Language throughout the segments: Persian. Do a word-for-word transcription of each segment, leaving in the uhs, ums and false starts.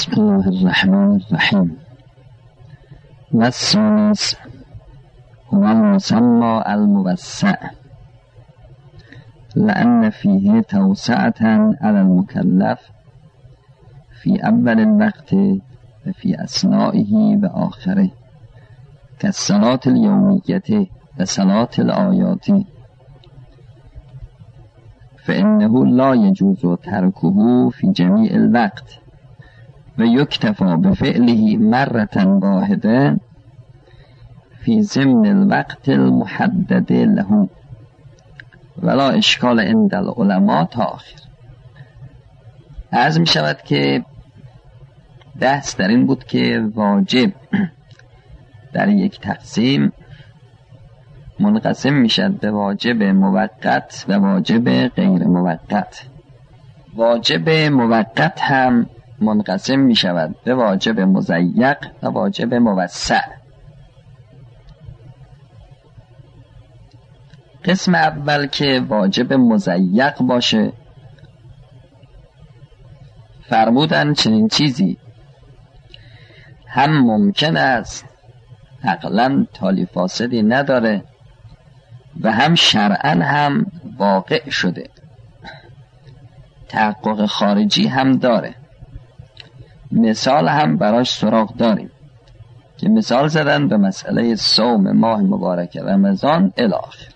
بسم الله الرحمن الرحیم. والثالث هو المسمى الموسع لأن فيه توسعة على المكلف في أول الوقت وفي أثنائه وآخره كالصلاة اليومية وصلاة الآيات، فإنه لا يجوز تركه في جميع الوقت ويكتفى بفعله مرة واحدة في ضمن الوقت المحدد له ولا اشکال عند العلماء تا آخر. عرض می شود که بحث در این بود که واجب در یک تقسیم منقسم می شد به واجب موقت و واجب غیر موقت. واجب موقت هم منقسم می شود به واجب مضیق و واجب موسع. قسم اول که واجب مضیق باشه، فرمودن چنین چیزی هم ممکن است عقلاً تالی فاسدی نداره و هم شرعاً هم واقع شده، تحقق خارجی هم داره. مثال هم براش سراغ داریم که مثال زدن به مسئله صوم ماه مبارک رمضان الی آخر.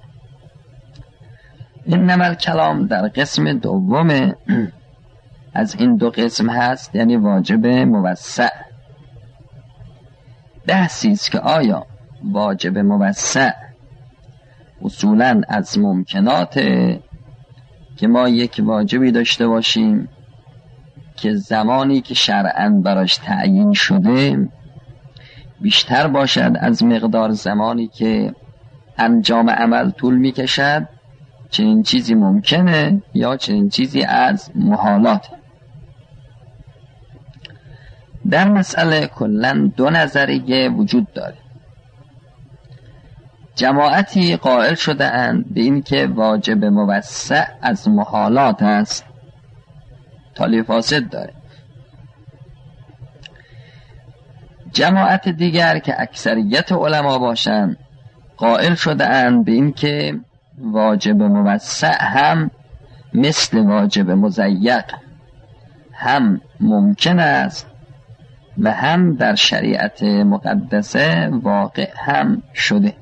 انما الکلام در قسم دوم از این دو قسم هست، یعنی واجب موسع. بحثی است که آیا واجب موسع اصولاً از ممکنات که ما یک واجبی داشته باشیم که زمانی که شرعاً براش تعیین شده بیشتر باشد از مقدار زمانی که انجام عمل طول میکشد، چنین چیزی ممکنه یا چنین چیزی از محالات. در مسئله کلاً دو نظریه وجود داره. جماعتی قائل شده اند به این که واجب موسع از محالات است، تالی فاسد داره. جماعت دیگر که اکثریت علما باشند قائل شده اند به این که واجب موسع هم مثل واجب مضیق هم ممکن است و هم در شریعت مقدسه واقع هم شده.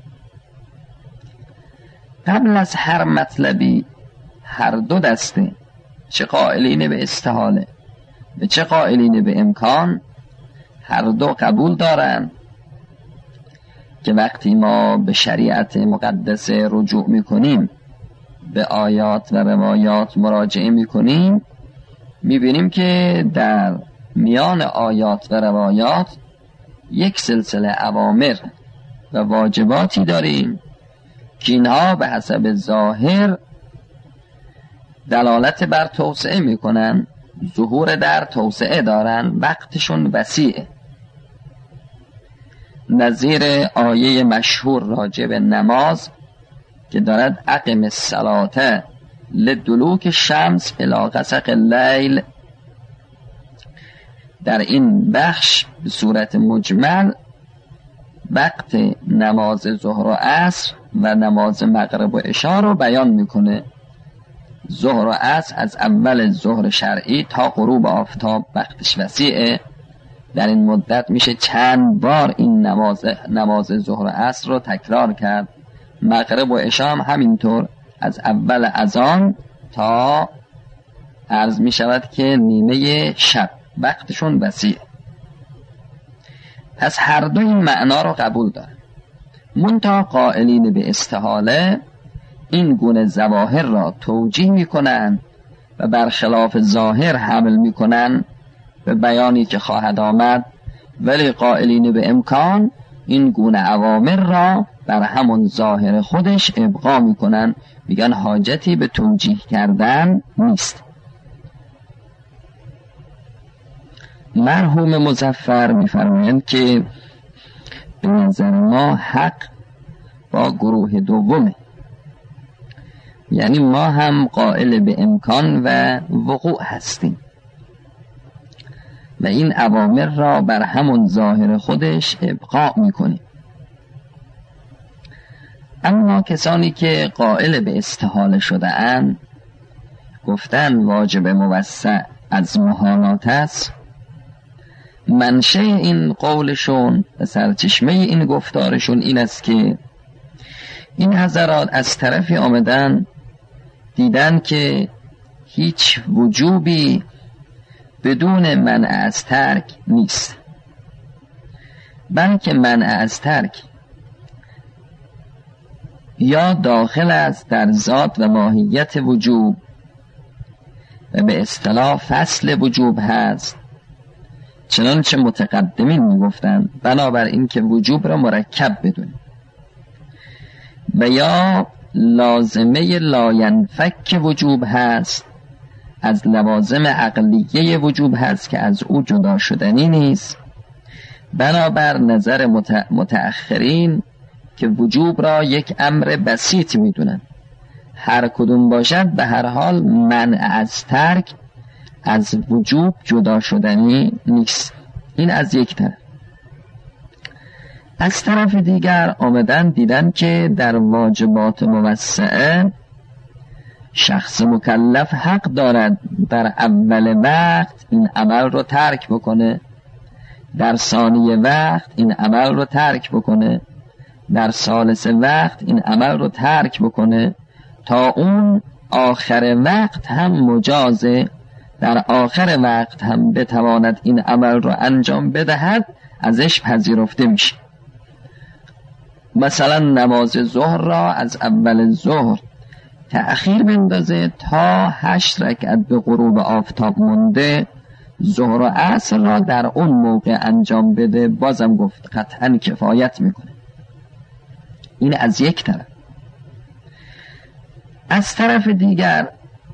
قبل از هر مطلبی هر دو دسته، چه قائلین به استحاله و چه قائلین به امکان، هر دو قبول دارند که وقتی ما به شریعت مقدسه رجوع میکنیم، به آیات و روایات مراجعه میکنیم، میبینیم که در میان آیات و روایات یک سلسله اوامر و واجباتی داریم که اینها به حسب ظاهر دلالت بر توسعه میکنن، ظهور در توسعه دارن، وقتشون وسیعه. نظیر آیه مشهور راجع به نماز که دارد اقم الصلاة لدلوک شمس الی غسق اللیل، در این بخش به صورت مجمل وقت نماز ظهر و عصر و نماز مغرب و عشا رو بیان میکنه. ظهر و عصر از اول ظهر شرعی تا غروب آفتاب وقتش وسیعه. در این مدت میشه چند بار این نماز نماز ظهر و عصر رو تکرار کرد. مغرب و عشا هم همینطور، از اول اذان تا عرض میشود که نیمه شب وقتشون وسیعه. پس هر دو این معنا رو قبول دارن. منتها قائلین به استحاله این گونه ظواهر را توجیه میکنن و برخلاف ظاهر حمل میکنن به بیانی که خواهد آمد، ولی قائلین به امکان این گونه اوامر را بر همون ظاهر خودش ابقا میکنن، میگن حاجتی به توجیه کردن نیست. مرحوم مظفر میفرمایند که به نظر ما حق با گروه دومه، یعنی ما هم قائل به امکان و وقوع هستیم. و این اوامر را بر همون ظاهر خودش ابقاء میکنه. اما کسانی که قائل به استحاله شده اند گفتن واجب موسع از محالات است، منشأ این قولشون و سرچشمه این گفتارشون این است که این حضرات از طرفی آمدن دیدن که هیچ وجوبی بدون منع از ترک نیست، بلکه منع از ترک یا داخل است در ذات و ماهیت وجوب و به اصطلاح فصل وجوب هست، چنانچه متقدمین میگفتند بنابر این که وجوب را مرکب بدونیم، و یا لازمه لاینفک وجوب هست، از لوازم عقلیه وجوب هست که از او جدا شدنی نیست، بنابر نظر متأخرین که وجوب را یک امر بسیط میدونن، هر کدوم باشد به هر حال منع از ترک از وجوب جدا شدنی نیست. این از یک طرف. از طرف دیگر آمدن دیدن که در واجبات موسعه شخص مکلف حق دارد در اول وقت این عمل رو ترک بکنه، در ثانی وقت این عمل رو ترک بکنه، در ثالث وقت این عمل رو ترک بکنه، تا اون آخر وقت هم مجازه در آخر وقت هم بتواند این عمل رو انجام بدهد، ازش پذیرفته میشه. مثلا نماز ظهر را از اول ظهر تأخیر بندازه تا هشت رکعت به غروب آفتاب مونده، ظهر و عصر را در اون موقع انجام بده، بازم گفت قطعا کفایت میکنه. این از یک طرف. از طرف دیگر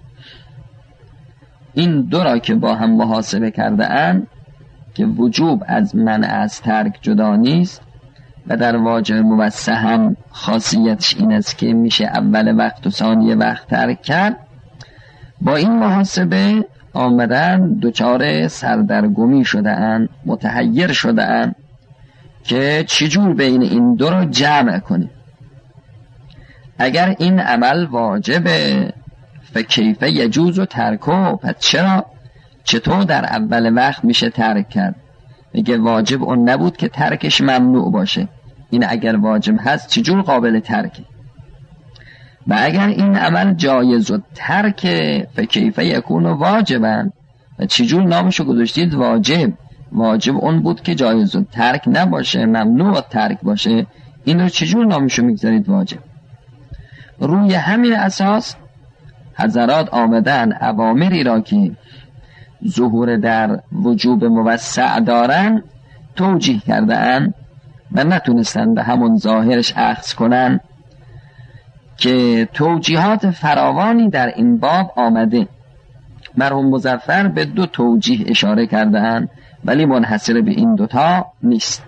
این دو را که با هم محاسبه کرده اند که وجوب از منع از ترک جدا نیست و در واجب موسع هم خاصیتش این است که میشه اول وقت و ثانی وقت ترک کرد، با این محاسبه آمدن دچار سردرگمی شده اند، متحیر شده اند که چجور بین این دو را جمع کنیم. اگر این عمل واجبه فکیف یجوز و ترکو، پس چرا چطور در اول وقت میشه ترک کرد؟ میگه واجب اون نبود که ترکش ممنوع باشه، این اگر واجب هست چجور قابل ترکه؟ و اگر این عمل جایز و ترک فکیف یکون و واجبن، و چجور نامشو گذاشتید واجب؟ واجب اون بود که جایز و ترک نباشه، ممنوع و ترک باشه، این رو چجور نامشو میگذارید واجب؟ روی همین اساس حضرات آمدن اوامری را که ظهور در وجوب موسع دارن توجیه کردن و نتونستن به همون ظاهرش اخذ کنن، که توجیهات فراوانی در این باب آمده. مرحوم مظفر به دو توجیه اشاره کردن ولی منحصر به این دوتا نیست.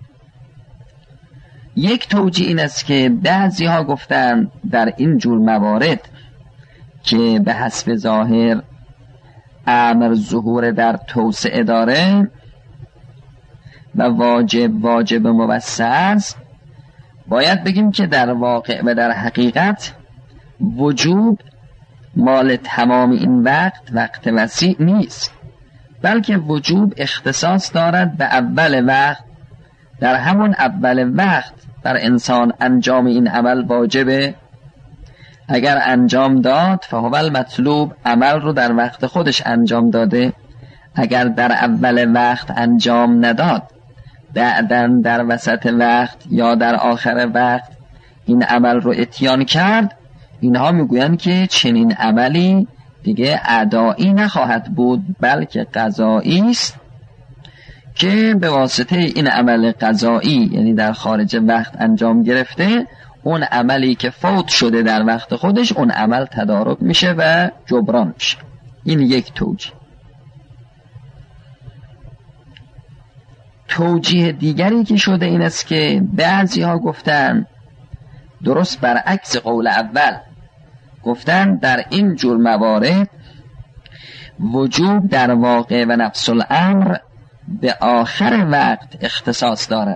یک توجیه این است که بعضی ها گفتن در این جور موارد که به حسب ظاهر امر ظهور در توسعه داره و واجب واجب موسع است، باید بگیم که در واقع و در حقیقت وجوب مال تمام این وقت وقت وسیع نیست، بلکه وجوب اختصاص دارد به اول وقت. در همون اول وقت بر انسان انجام این عمل واجبه، اگر انجام داد فهو المطلوب، عمل رو در وقت خودش انجام داده. اگر در اول وقت انجام نداد، بعدن در وسط وقت یا در آخر وقت این عمل رو اتیان کرد، اینها میگویند که چنین عملی دیگه ادایی نخواهد بود بلکه قضایی است، که به واسطه این عمل قضایی یعنی در خارج وقت انجام گرفته، اون عملی که فوت شده در وقت خودش اون عمل تدارک میشه و جبران میشه. این یک توجیه. توجیه دیگری که شده این است که بعضی ها گفتن درست برعکس قول اول، گفتن در این جور موارد وجوب در واقع و نفس الامر به آخر وقت اختصاص دارد.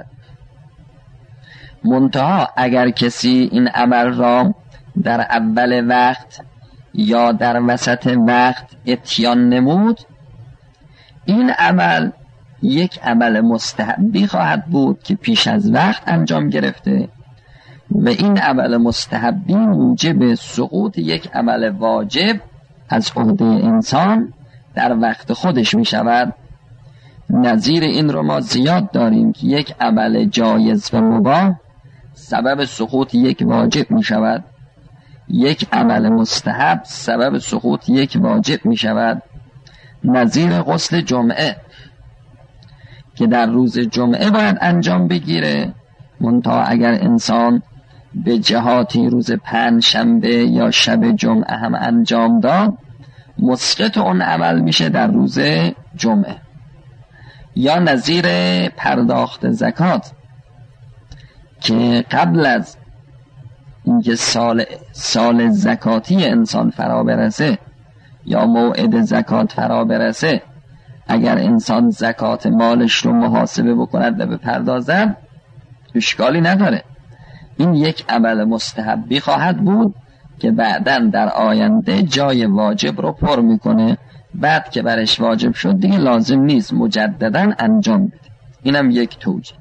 منتها اگر کسی این عمل را در اول وقت یا در وسط وقت اتیان نمود، این عمل یک عمل مستحبی خواهد بود که پیش از وقت انجام گرفته و این عمل مستحبی موجب سقوط یک عمل واجب از عهده انسان در وقت خودش می شود. نظیر این رو ما زیاد داریم که یک عمل جایز و مباح سبب سقوط یک واجب می شود، یک عمل مستحب سبب سقوط یک واجب می شود. نظیر غسل جمعه که در روز جمعه باید انجام بگیره، منتها اگر انسان به جهاتی روز پنج شنبه یا شب جمعه هم انجام داد، مسقط اون عمل میشه در روز جمعه. یا نظیر پرداخت زکات که قبل از اینکه سال سال زکاتی انسان فرا برسه یا موعد زکات فرا برسه، اگر انسان زکات مالش رو محاسبه بکند و بپردازد اشکالی نداره. این یک عمل مستحبی خواهد بود که بعداً در آینده جای واجب رو پر میکنه، بعد که برش واجب شد دیگه لازم نیست مجدداً انجام بده. اینم یک توجیه.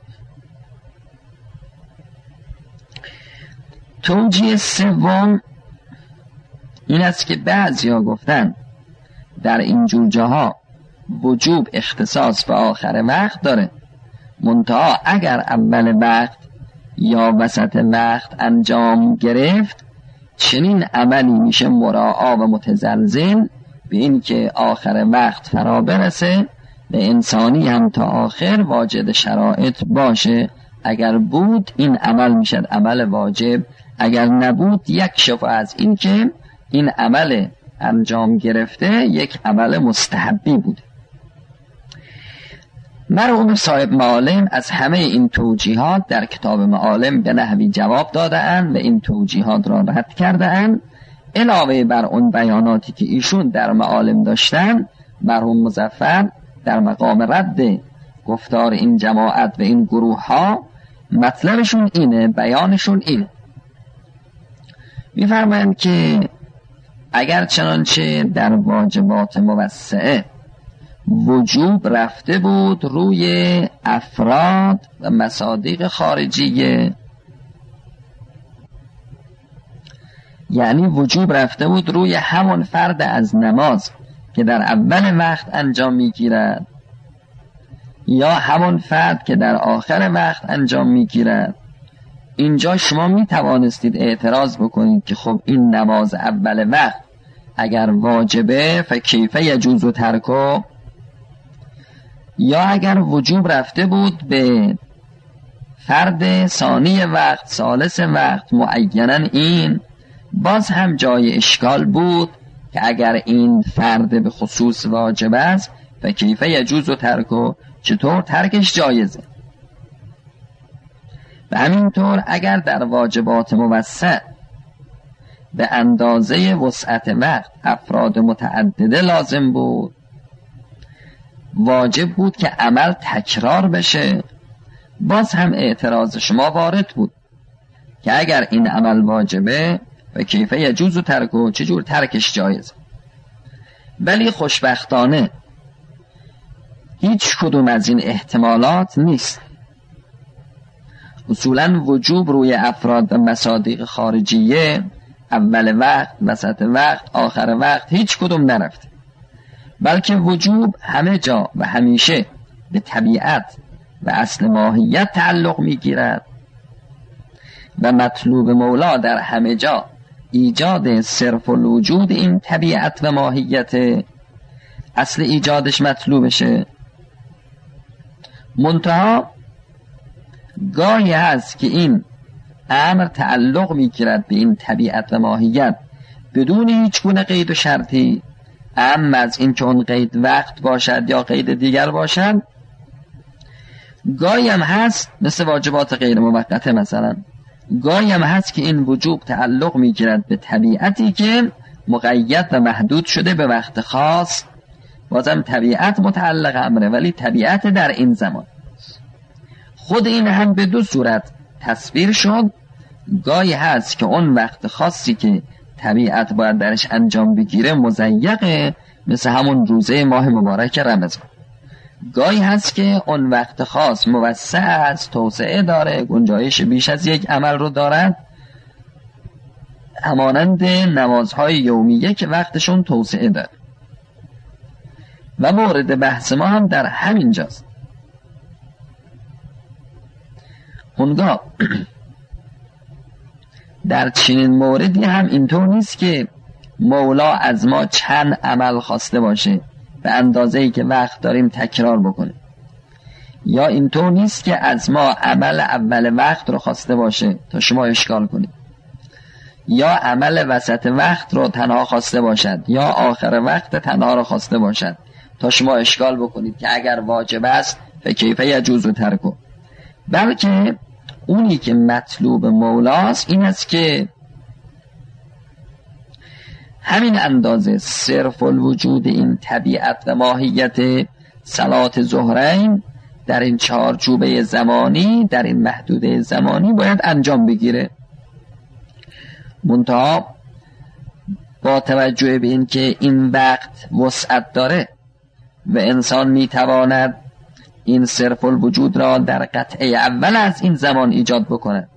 توجیه سوم این است که بعضیا گفتن در اینجور جاها وجوب اختصاص به آخر وقت داره، منتها اگر اول وقت یا وسط وقت انجام گرفت چنین عملی میشه مراعا و متزلزل به این که آخر وقت فرا برسه و انسانی هم تا آخر واجد شرایط باشه. اگر بود این عمل میشد عمل واجب، اگر نبود یک شفا از این که این عمل انجام گرفته یک عمل مستحبی بود. مرحوم صاحب معالم از همه این توجیهات در کتاب معالم به نحوی جواب داده اند و این توجیهات را رد کرده اند. علاوه بر اون بیاناتی که ایشون در معالم داشتن، مرحوم مظفر در مقام رد گفتار این جماعت و این گروه ها مطلبشون اینه، بیانشون اینه، میفرمایند که اگر چنانچه در واجبات موسعه وجوب رفته بود روی افراد و مصادیق خارجیه، یعنی وجوب رفته بود روی همون فرد از نماز که در اول وقت انجام میگیرد یا همون فرد که در آخر وقت انجام میگیرد، اینجا شما میتوانستید اعتراض بکنید که خب این نماز اول وقت اگر واجبه فکیف یجوز و ترکو، یا اگر وجوب رفته بود به فرد ثانی وقت ثالث وقت معینا این باز هم جای اشکال بود که اگر این فرد به خصوص واجب است فکیف یجوز و ترکو، چطور ترکش جایزه؟ و همینطور اگر در واجبات موسع به اندازه وسعت وقت افراد متعدده لازم بود، واجب بود که عمل تکرار بشه، باز هم اعتراض شما وارد بود که اگر این عمل واجبه و کیف یجوز و ترکو، چجور ترکش جایزه؟ ولی خوشبختانه هیچ کدوم از این احتمالات نیست. اصولا وجوب روی افراد و مصادیق خارجیه اول وقت، وسط وقت، آخر وقت هیچ کدوم نرفته، بلکه وجوب همه جا و همیشه به طبیعت و اصل ماهیت تعلق میگیرد و مطلوب مولا در همه جا ایجاد صرف الوجود این طبیعت و ماهیت، اصل ایجادش مطلوبشه. منتها گاهی هست که این امر تعلق میگیرد به این طبیعت و ماهیت بدون هیچ گونه قید و شرطی، اما از این که اون قید وقت باشد یا قید دیگر باشد. گاهی هم هست مثل واجبات غیر موقته، مثلا گاهی هم هست که این وجوب تعلق میگیرد به طبیعتی که مقید و محدود شده به وقت خاص بازم طبیعت متعلق امره، ولی طبیعت در این زمان. خود این هم به دو صورت تصویر شد. گاهی هست که اون وقت خاصی که طبیعت باید درش انجام بگیره مضیقه، مثل همون روزه ماه مبارک رمضان. گاهی هست که اون وقت خاص موسع است، توسعه داره، گنجایش بیش از یک عمل رو دارد، همانند نمازهای یومیه که وقتشون توسعه داره. و مورد بحث ما هم در همین جاست. اونگاه در چنین موردی هم اینطور نیست که مولا از ما چند عمل خواسته باشه به اندازه‌ای که وقت داریم تکرار بکنه، یا اینطور نیست که از ما عمل اول وقت رو خواسته باشه تا شما اشکال کنید، یا عمل وسط وقت رو تنها خواسته باشد، یا آخر وقت تنها رو خواسته باشد تا شما اشکال بکنید که اگر واجب است فکیف یجوز ترکو. بلکه اونی که مطلوب مولاست این است که همین اندازه صرف الوجود این طبیعت و ماهیت صلات ظهرین در این چارچوبه زمانی، در این محدوده زمانی باید انجام بگیره. منتها با توجه به این که این وقت وسعت داره و انسان میتواند این صرف الوجود را در قطعه اول از این زمان ایجاد بکند،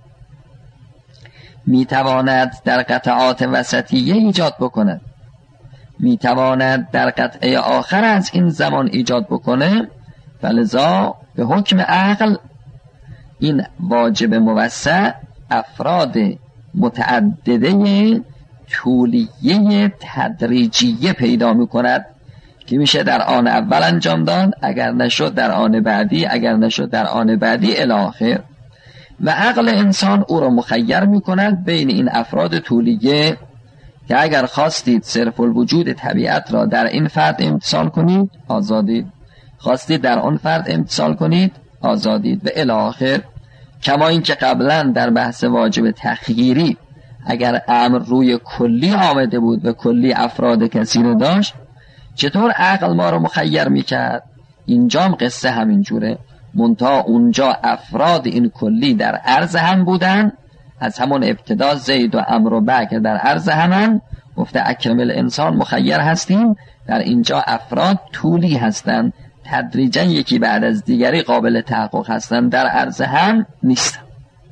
میتواند در قطعات وسطیه ایجاد بکند، میتواند در قطعه آخر از این زمان ایجاد بکنه، فلذا به حکم عقل این واجب موسع افراد متعدده طولیه تدریجیه پیدا میکند که میشه در آن اول انجام داد، اگر نشد در آن بعدی، اگر نشد در آن بعدی الی آخر. و عقل انسان او را مخیر میکند بین این افراد طولیه که اگر خواستید صرف الوجود طبیعت را در این فرد امتصال کنید آزادید، خواستید در آن فرد امتصال کنید آزادید و الی آخر. کما این که قبلا در بحث واجب تخییری اگر امر روی کلی آمده بود و کلی افراد کثیر داشت، چطور عقل ما رو مخیر میکرد؟ اینجام قصه همین جوره، منتها اونجا افراد این کلی در عرض هم بودن، از همون ابتدا زید و عمرو و بکر در عرض همن، گفته اکرم الانسان مخیر هستیم. در اینجا افراد طولی هستن، تدریجا یکی بعد از دیگری قابل تحقق هستن، در عرض هم نیستن.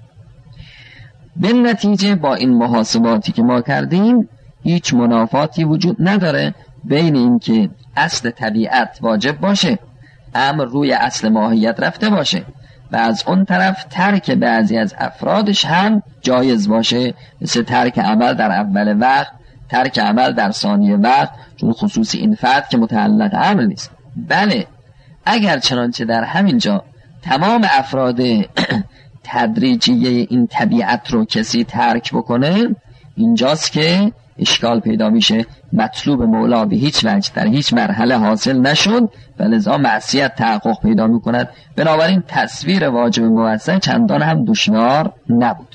به نتیجه با این محاسباتی که ما کردیم هیچ منافاتی وجود نداره بین این که اصل طبیعت واجب باشه، امر روی اصل ماهیت رفته باشه، و از اون طرف ترک بعضی از افرادش هم جایز باشه، مثل ترک عمل در اول وقت، ترک عمل در ثانیه وقت، چون خصوص این فرد که متعلق امر نیست. بله اگر چنانچه در همین جا تمام افراد تدریجیه این طبیعت رو کسی ترک بکنه، اینجاست که اشکال پیدا میشه. مطلوب مولا به هیچ وجه در هیچ مرحله حاصل نشد و لذا معصیت تحقق پیدا میکند. بنابراین تصویر واجب موسع چندان هم دشوار نبود.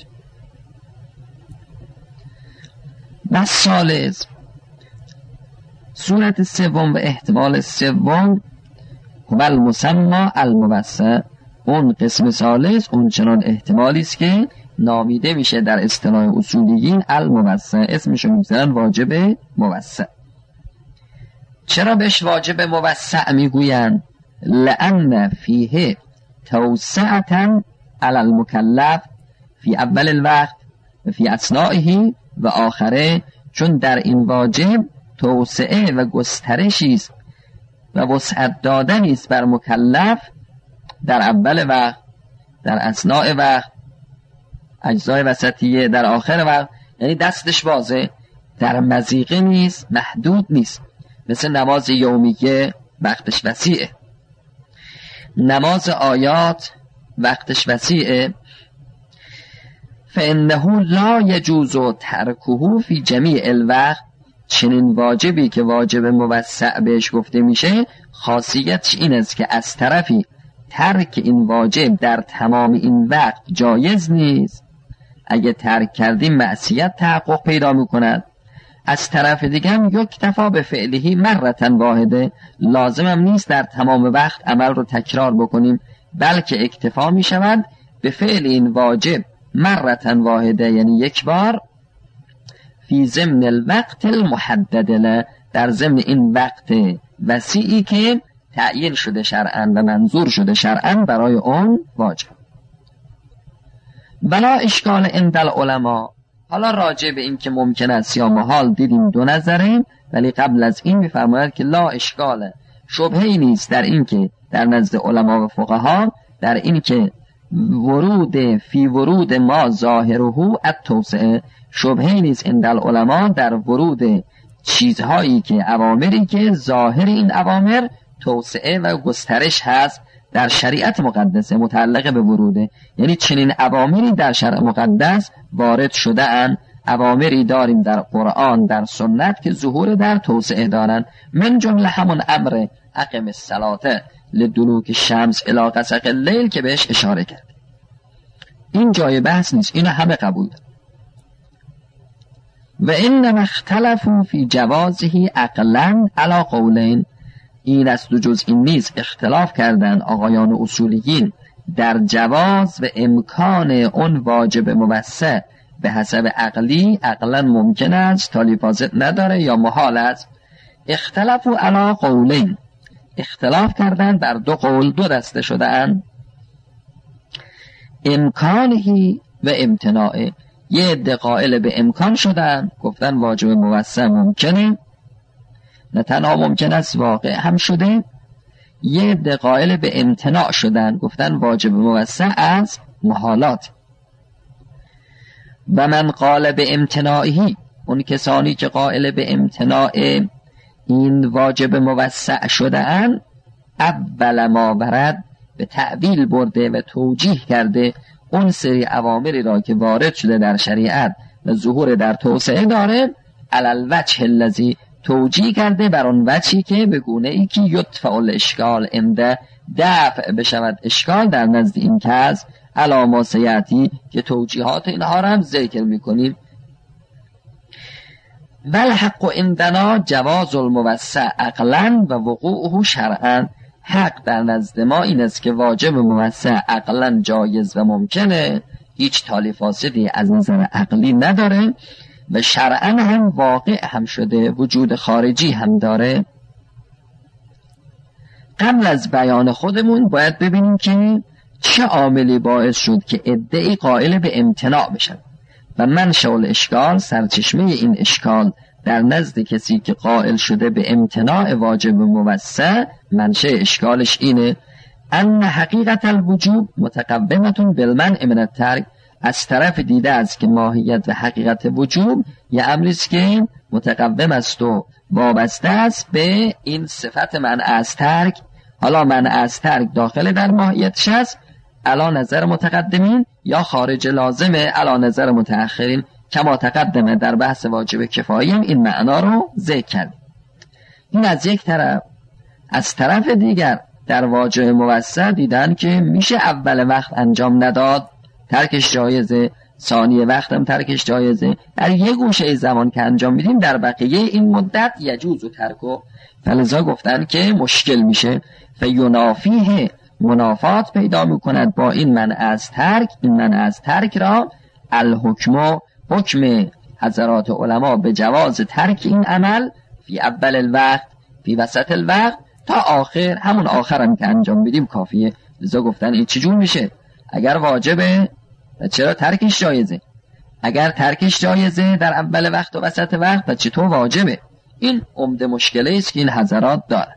مثالز صورت سوم و احتمال سوم هو المسمى الموسع، اون قسم ثالث اون چنان احتمالی است که نامیده میشه در اصطلاح اصولیین الموسع، اسمشو میذارن واجب موسع. چرا بهش واجب موسع میگوین؟ لأن فیه توسعة علی المکلف فی اول الوقت و فی اثنائه و آخره، چون در این واجب توسعه و گسترشی است و وسعت دادنی است بر مکلف در اول وقت، در اثناء وقت، اجزای وسطیه، در آخر وقت. یعنی دستش بازه، در مضیقه نیست، محدود نیست. مثل نماز یومیه وقتش وسیعه، نماز آیات وقتش وسیعه. فانه لا یجوز ترکه فی جمیع الوقت، چنین واجبی که واجب موسع بهش گفته میشه خاصیتش این است که از طرفی ترک این واجب در تمام این وقت جایز نیست، اگه ترک کردیم معصیت تحقق پیدا میکند. از طرف دیگه هم یکتفا به فعلهی مرتن واحده، لازم هم نیست در تمام وقت عمل رو تکرار بکنیم، بلکه اکتفا می شود به فعل این واجب مرتن واحده، یعنی یک بار، فی ضمن الوقت المحدد له، در ضمن این وقت وسیعی که تعیین شده شرعاً و منظور شده شرعاً برای اون واجب. بلا اشکال عند العلماء. حالا راجع به این که ممکن است یا محال دیدیم دو نظره، ولی قبل از این می‌فرماید که لا اشکال، شبهه‌ای نیست در این که در نزد علما و فقها در این که ورود فی ورود ما ظاهره التوسعه، شبهه‌ای نیست عند العلماء در ورود چیزهایی که اوامری که ظاهر این اوامر توسعه و گسترش هست در شریعت مقدسه متعلق به وروده، یعنی چنین اوامری در شرع مقدس وارد شده اند. اوامری داریم در قرآن در سنت که ظهور در توسعه دارن، من جمله همون امر اقم الصلاة لدلوک الشمس الی غسق اللیل که بهش اشاره کرد. این جای بحث نیست، اینو همه قبول دارن. و انما اختلفوا فی جوازه عقلا علی قولین، این است و جز این نیز اختلاف کردن آقایان اصولیین در جواز و امکان اون واجب موسع به حسب عقلی، عقلا ممکن است تالی فاضل نداره یا محال است. اختلافو علی قولین، اختلاف کردن بر دو قول، دو دسته شده اند، امکانهی و امتناعه. یه عده قائل به امکان شدن، گفتن واجب موسع ممکنه، نه تنها ممکن است واقع هم شده. یه عده قائل به امتناع شدن، گفتن واجب موسع از محالات. و من قال به امتناعی، اون کسانی که قائل به امتناع این واجب موسع شده اند، اول ما ورد به تعبیل برده و توجیه کرده اون سری اوامری را که وارد شده در شریعت و ظهور در توسعه داره، علل وجه الذی، توجیه کرده بر اون وجهی که به گونه ای که یدفع الاشکال امده، دفع بشود اشکال در نزد این کس، علاما سیعتی که توجیهات اینها را هم ذکر میکنیم. والحق عندنا جواز الموسع عقلا و وقوعه شرعا، حق در نزد ما این است که واجب موسع عقلا جایز و ممکنه، هیچ تالی فاسدی از نظر عقلی نداره و شرعا هم واقع هم شده، وجود خارجی هم داره. قبل از بیان خودمون باید ببینیم که چه عاملی باعث شد که عده‌ای قائل به امتناع بشن و منشأ الاشکال، سرچشمه این اشکال در نزد کسی که قائل شده به امتناع واجب موسع، منشأ اشکالش اینه ان حقیقت الوجوب متقومتون بالمنع من الترک، از طرف دیده است که ماهیت و حقیقت وجوب یه امری است که متقوم است و وابسته است به این صفت منع از ترک. حالا منع از ترک داخل در ماهیتش است علی نظر متقدمین یا خارج لازمه علی نظر متأخرین، کما تقدمه در بحث واجب کفایی این معنا رو ذکر کرد. این از یک طرف. از طرف دیگر در واجب موسع دیدن که میشه اول وقت انجام نداد، ترکش جایزه، ثانی وقت هم ترکش جایزه، در یک گوشه زمان که انجام میدیم در بقیه این مدت یجوز و ترکو، فلذا گفتن که مشکل میشه، فینافیه، منافات پیدا میکند با این منع از ترک. این منع از ترک را الحکم، حکم حضرات علما به جواز ترک این عمل فی اول الوقت، فی وسط الوقت تا آخر، همون آخرم که انجام بدیم کافیه. لذا گفتن این چجور میشه؟ اگر واجبه چرا ترکش جایزه؟ اگر ترکش جایزه در اول وقت و وسط وقت و چطور واجبه؟ این عمده مشکلی است که این حضرات دارن.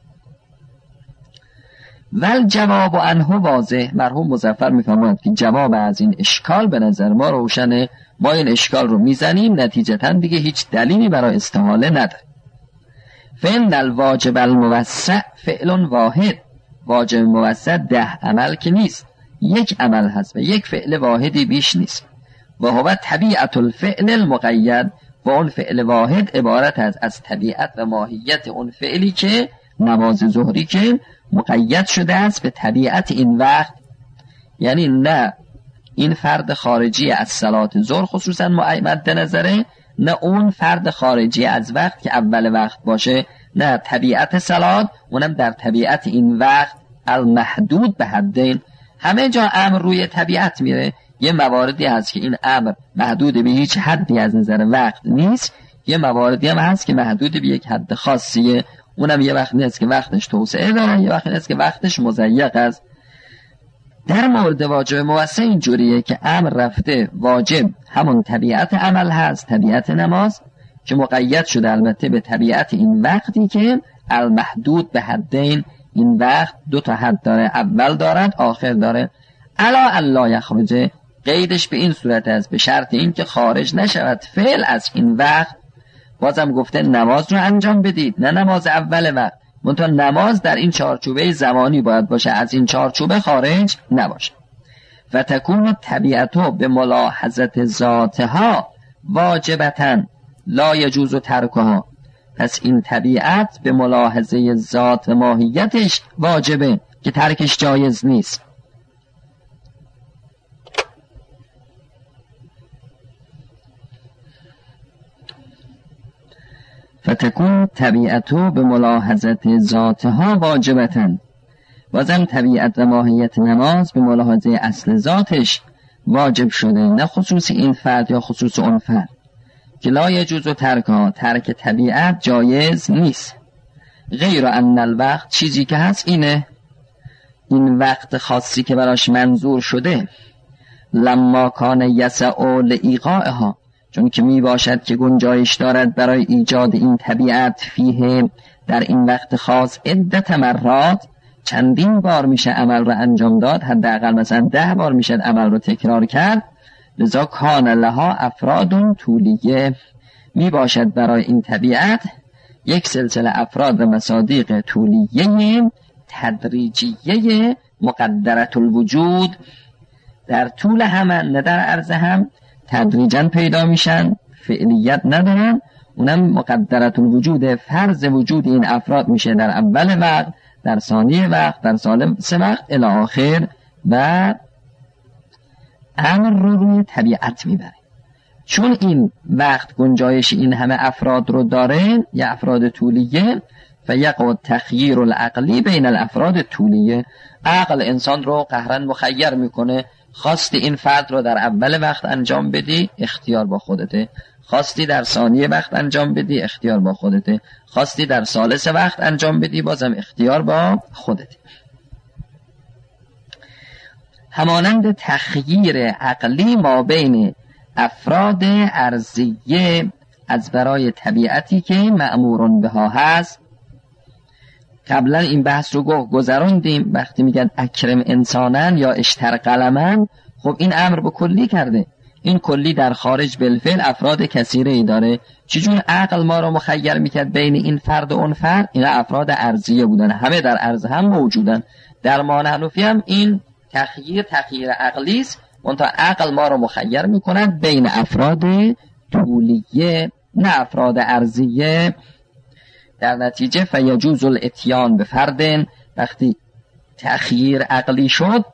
ول جواب عنه واضح، مرحوم مظفر میفرماید که جواب از این اشکال به نظر ما روشنه، ما این اشکال رو میزنیم، نتیجتا دیگه هیچ دلیلی برای استحاله نداره. فإن الواجب الموسع فعل واحد، واجب موسع ده عمل که نیست، یک عمل هست و یک فعل واحدی بیش نیست. و هو طبیعت الفعل المقید، و اون فعل واحد عبارت است از طبیعت و ماهیت اون فعلی که نماز ظهری که مقید شده است به طبیعت این وقت، یعنی نه این فرد خارجی از صلات ظهر خصوصا مد نظره، نه اون فرد خارجی از وقت که اول وقت باشه، نه طبیعت صلات، اونم در طبیعت این وقت المحدود به حدین. همه جا امر روی طبیعت میره. یه مواردی هست که این امر محدود به هیچ حدی از نظر وقت نیست، یه مواردی هم هست که محدود به یک حد خاصیه، اونم یه وقت نیست که وقتش توسعه داره، یه وقت نیست که وقتش مضیق است. در مورد واجب موسع اینجوریه که امر رفته واجب همون طبیعت عمل هست، طبیعت نماز، که مقید شده البته به طبیعت این وقتی که المحدود به حدین، این وقت دو تا حد داره، اول دارد آخر داره. الا الله یخرجه، قیدش به این صورت است به شرط این که خارج نشود فعل از این وقت. بازم گفته نماز رو انجام بدید، نه نماز اول وقت، منتها نماز در این چارچوبه زمانی باید باشه، از این چارچوبه خارج نباشه. و تکون طبیعتو به ملاحظت ذاتها واجبتن لا یجوز ترکها، پس این طبیعت به ملاحظه ذات ماهیتش واجبه که ترکش جایز نیست. فتکون طبیعتو به ملاحظت ذاتها واجبتن، بازم طبیعت و ماهیت نماز به ملاحظه اصل ذاتش واجب شده، نه خصوص این فرد یا خصوص اون فرد، که لا یجوز ترکها، ترک طبیعت جایز نیست. غیر ان الوقت، چیزی که هست اینه، این وقت خاصی که براش منظور شده، لما کان یسع لایقاعها، چون که می باشد که گنجایش دارد برای ایجاد این طبیعت، فیه در این وقت خاص عدت مرات، چندین بار میشه عمل رو انجام داد، حداقل مثلا ده بار میشه عمل رو تکرار کرد. لذا کان لها افراد طولیه، می باشد برای این طبیعت یک سلسله افراد و مصادیق طولیه تدریجیه مقدرت الوجود، در طول هم نه در عرض هم، تدریجاً پیدا میشن، فعلیت ندارن، اونم مقدرت الوجود، فرض وجود این افراد میشه در اول وقت، در ثانی وقت، در ثالث وقت الی آخر، و امر رو روی طبیعت میبره. چون این وقت گنجایش این همه افراد رو داره، یا افراد طولیه، فیقع تخییر العقلی بین الافراد طولیه، عقل انسان رو قهراً مخیر میکنه، خواستی این فرد رو در اول وقت انجام بدی اختیار با خودته، خواستی در ثانی وقت انجام بدی اختیار با خودته، خواستی در ثالث وقت انجام بدی بازم اختیار با خودته. همانند تخییر عقلی ما بین افراد ارضیه از برای طبیعتی که مأمورون بها هست. قبلا این بحث رو گذروندیم، وقتی میگن اکرم انسانن یا اشتر قلمن، خب این امر به کلی کرده، این کلی در خارج بالفعل افراد کثیره ای داره. چجور عقل ما رو مخیر میکرد بین این فرد و اون فرد؟ این افراد ارضیه بودن، همه در ارض هم موجودن. در ما حنفی هم این تخییر تخییر عقلی است، منتها عقل ما رو مخیر میکند بین افراد طولیه نه افراد ارضیه. در نتیجه فیجوز الاتیان به فردن، وقتی تخییر عقلی شد،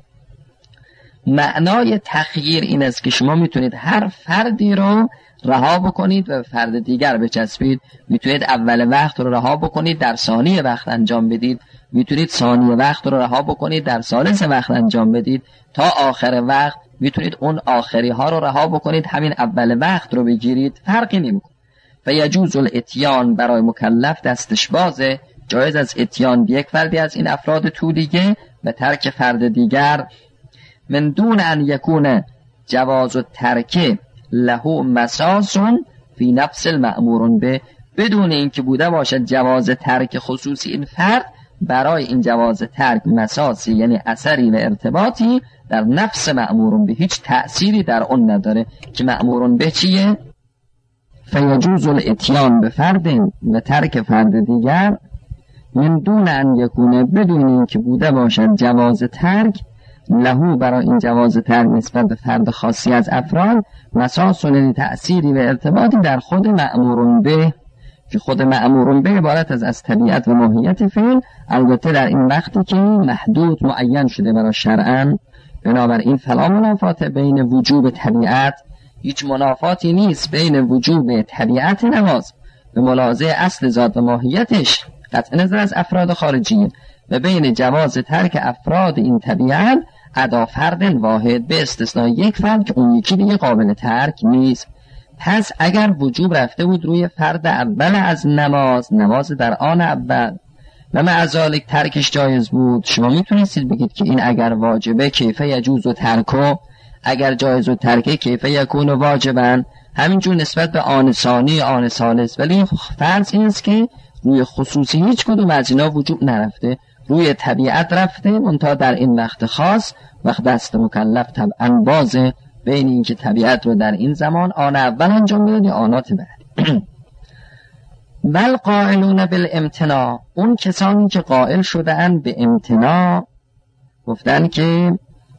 معنای تخییر این است که شما میتونید هر فردی رو رها بکنید و فرد دیگر بچسبید. میتونید اول وقت رو رها بکنید در ثانی وقت انجام بدید، میتونید ثانی وقت رو رها بکنید در ثالث وقت انجام بدید، تا آخر وقت میتونید اون آخری ها رو رها بکنید همین اول وقت رو بگیرید، فرقی نمیکنه. و یجوز الاتیان برای مکلف دستش بازه، جایز از اتیان به یک فردی از این افراد طولیه و ترک فرد دیگر. من دون ان یکون جواز الترک له مساس فی نفس المأمور به، بدون اینکه بوده باشد جواز ترک خصوصی این فرد برای این جواز ترک مساسی، یعنی اثری و ارتباطی در نفس مأمور به، هیچ تأثیری در اون نداره که مأمور به چیه. فیجوز الاتیان به فرد و ترک فرد دیگر، من دون ان یکونه، بدون اینکه بوده باشد جواز ترک لهو برای این جواز ترک نسبت به فرد خاصی از افراد مساسون تأثیری و ارتباطی در خود مأمور به، که خود مأمور به عبارت از از طبیعت و ماهیت فعل، البته در این وقتی که محدود معین شده برای شرعاً. بنابراین فلا منافات بین وجوب طبیعت، هیچ منافاتی نیست بین وجوب طبیعت نماز به ملاحظه اصل ذات و ماهیتش قطع نظر از افراد خارجی و بین جواز ترک افراد این طبیعت ادا فرد واحد به استثنای یک فرد که اون یکی دیگه قابل ترک نیست. پس اگر وجوب رفته بود روی فرد اول از نماز، نماز در آن اول، و مع ذالک ترکش جایز بود، شما میتونستید بگید که این اگر واجبه کیفه یجوز و ترکو، اگر جایز و ترکه کیفه یکون و واجبن، همینجور نسبت به آن ثانی آن ثالث. ولی فرض این است که روی خصوصی هیچ کدوم از اینا وجوب نرفته، روی طبیعت رفته، منتها در این وقت خاص وقت دست مکلف طبعا بازه بین این که طبیعت رو در این زمان آن اول انجام بده آنات بعد. بل قائلون بالامتناع، اون کسانی که قائل شدن به امتناع گفتن که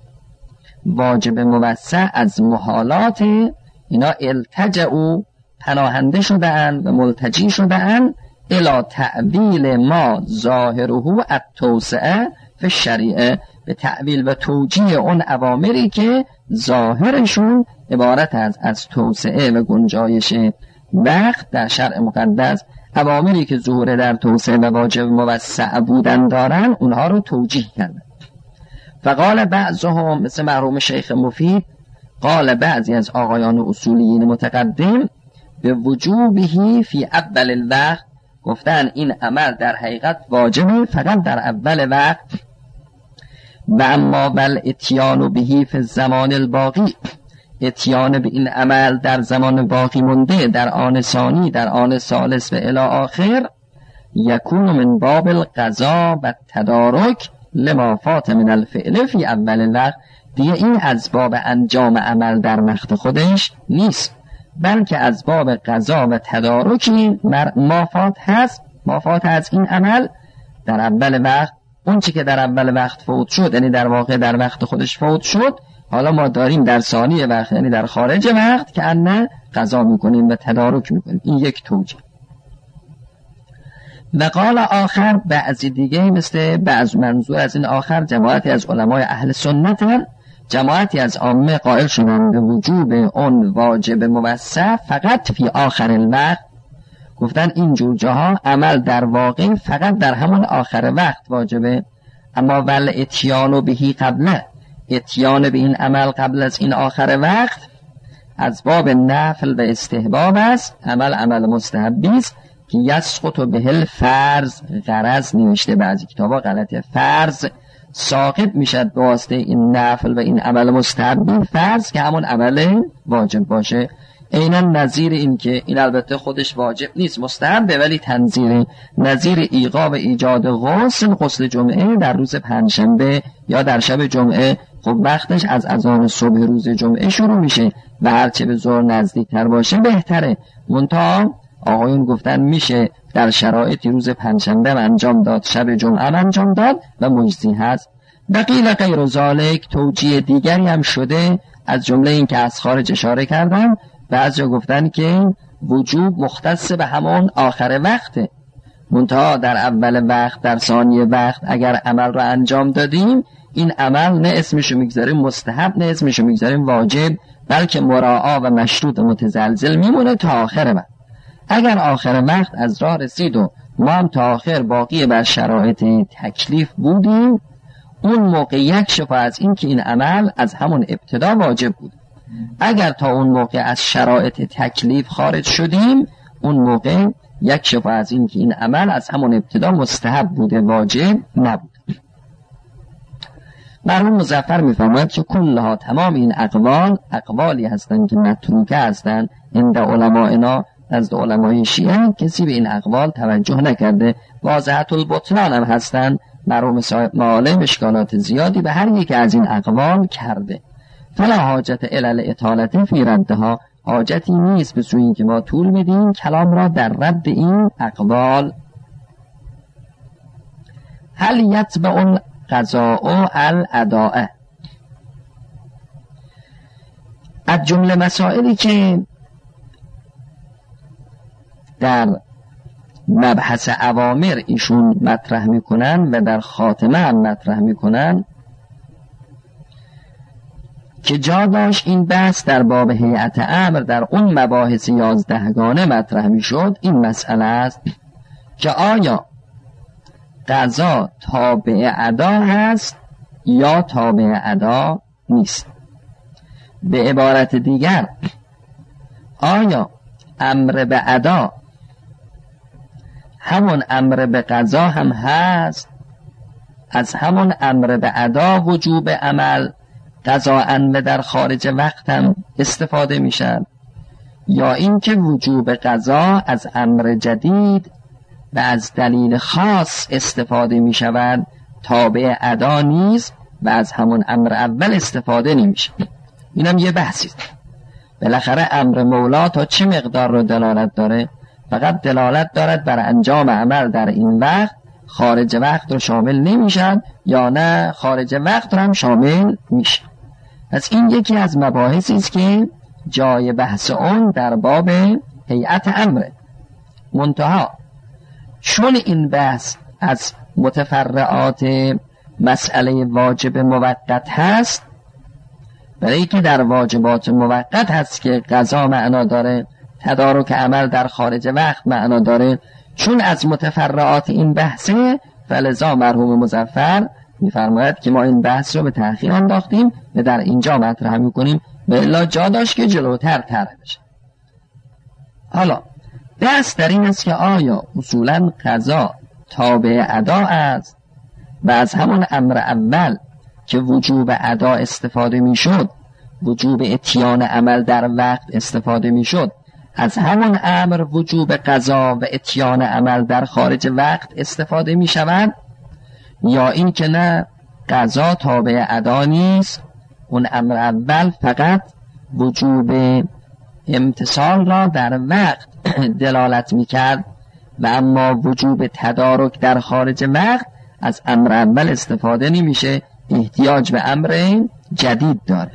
واجب موسع از محالات اینا التجعوا پناهنده شدن و ملتجی شدن الی تعویل ما ظاهره التوسعه فی الشریعه، به تعویل و توجیه اون اوامری که ظاهرشون عبارت از از توسعه و گنجایش وقت در شرع مقدس، اوامری که ظهور در توسعه و واجب موسع بودن دارن اونها رو توجیه کردن. فقال بعضهم، مثل مرحوم شیخ مفید، قال بعضی از آقایان اصولیین متقدم به وجوبه فی اول الوقت، گفتن این عمل در حقیقت واجبه فقط در اول وقت، و اما بل اتیان بهی فی الزمان الباقی، اتیان به این عمل در زمان باقی مونده، در آن ثانی، در آن ثالث و الی آخر، یکون من باب القضا و تدارک لما فات من الفعل فی اول الوقت، دیگه این از باب انجام عمل در وقت خودش نیست، بلکه از باب قضا و تدارکی مافات هست، مافات از این عمل در اول وقت. اون چی که در اول وقت فوت شد، یعنی در واقع در وقت خودش فوت شد، حالا ما داریم در ثانی وقت، یعنی در خارج وقت، که انه قضا میکنیم و تدارک میکنیم. این یک توجیه. و قال آخر، بعضی دیگه مثل بعض منظور از این آخر جماعتی از علمای اهل سنت هم، جماعتی از عامه قائل شدن به وجوب اون واجب موسع فقط فی آخر الوقت، گفتن این جور جاها عمل در واقع فقط در همون آخر وقت واجبه، اما ول اتیان بهی قبله، اتیان به این عمل قبل از این آخر وقت از باب نفل و استحباب است، عمل عمل مستحبی است که یسقط بهل فرض، غرض نوشته بعضی کتابا غلطه، فرض ساقط میشد به واسطه این نفل و این عمل مستحبی، فرض که همون عمل واجب باشه. عیناً نظیر این که این البته خودش واجب نیست، مستحبه، ولی تنظیر نظیر ایقا و ایجاد غسل، غسل جمعه در روز پنجشنبه یا در شب جمعه، خب وقتش از اذان صبح روز جمعه شروع میشه و هرچه به ظهر نزدیکتر باشه بهتره. منتها آقایون گفتن میشه در شرایطی روز پنجشنبه انجام داد، شب جمعه انجام داد و مجزی هست. بقیل غیر ذالک، توجیه دیگری هم شده، از جمله این که از خارج اشاره کردم، بعضی گفتن که وجوب مختص به همون آخر وقته، منتها در اول وقت، در ثانی وقت اگر عمل رو انجام دادیم، این عمل نه اسمشو میگذاریم مستحب نه اسمشو میگذاریم واجب، بلکه مراعا و مشروط متزلزل میمونه تا آخر وقت. اگر آخر وقت از راه رسید و ما هم تا آخر باقی بر شرایط تکلیف بودیم، اون موقع یک شفا از این که این عمل از همون ابتدا واجب بود. اگر تا اون موقع از شرایط تکلیف خارج شدیم، اون موقع یک شفا از این که این عمل از همون ابتدا مستحب بوده، واجب نبود. مرحوم مظفر میفرماید که کلها، تمام این اقوال اقوالی هستند که متروکه هستند عند علمائنا، نزد علمای شیعه کسی به این اقوال توجه نکرده، واضحت البطلان هم هستند. مرحوم صاحب معالم اشکالات زیادی به هر یک از این اقوال کرده. فلا حاجت الی اطالت فی ردها، حاجتی نیست به سوی این که ما طول میدیم کلام را در رد این اقوال. هل یتبع القضاء الاداء، از جمله مسائلی که در مبحث اوامر ایشون مطرح میکنن و در خاتمه هم مطرح میکنن، که جا داشت این بحث در باب هیئت امر در اون مباحث یازدهگانه مطرح می شد، این مسئله است که آیا قضا تابع ادا هست یا تابع ادا نیست. به عبارت دیگر آیا امر به ادا همون امر به قضا هم هست، از همون امر به ادا وجوب عمل قضاءً و در خارج وقت هم استفاده میشن، یا اینکه وجوب قضا از امر جدید و از دلیل خاص استفاده می شود، تابع ادا نیست و از همون امر اول استفاده نمیشه. اینم یه بحثی است. بالاخره امر مولا تا چه مقدار رو دلالت داره؟ فقط دلالت دارد بر انجام عمل در این وقت، خارج وقت رو شامل نمیشن، یا نه خارج وقت رو هم شامل میشه. پس این یکی از مباحثی است که جای بحث اون در باب هیئت امره. منتها چون این بحث از متفرعات مسئله واجب موقت هست، برای که در واجبات موقت هست که قضا معنا داره، تدارک عمل در خارج وقت معنا داره، چون از متفرعات این بحثه، فلذا مرحوم مظفر میفرماید که ما این بحث رو به تأخیر انداختیم و در اینجا مطرح میکنیم، به الا جا داشت که جلوتر طرح بشه. حالا بحث در این است که آیا اصولا قضا تابع ادا است و از همون امر اول که وجوب ادا استفاده میشد، وجوب اتیان عمل در وقت استفاده میشد، از همون امر وجوب قضا و اتیان عمل در خارج وقت استفاده می شود، یا این که نه قضا تابع ادا نیست، اون امر اول فقط وجوب امتصال را در وقت دلالت می کرد و اما وجوب تدارک در خارج وقت از امر اول استفاده نمیشه، احتیاج به امر جدید داره.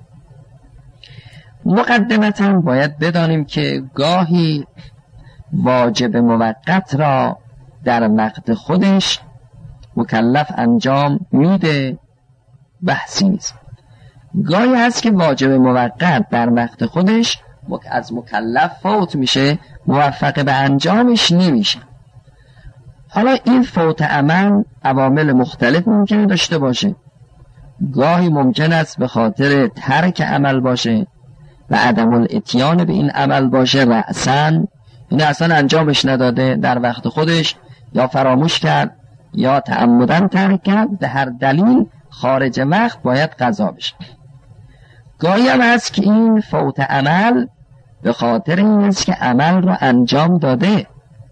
مقدمتاً باید بدانیم که گاهی واجب موقت را در وقت خودش مکلف انجام میده، بحثی نیست. گاهی هست که واجب موقت در وقت خودش از مکلف فوت میشه، موفق به انجامش نمیشه. حالا این فوت عمل عوامل مختلف ممکنه داشته باشه. گاهی ممکن است به خاطر ترک عمل باشه و عدم الاتیان به این عمل باشه، رأساً این اصلا انجامش نداده در وقت خودش، یا فراموش کرد یا تعمداً ترک کرد، به هر دلیل خارج وقت باید قضا بشه. گاهی هم هست که این فوت عمل به خاطر این است که عمل رو انجام داده،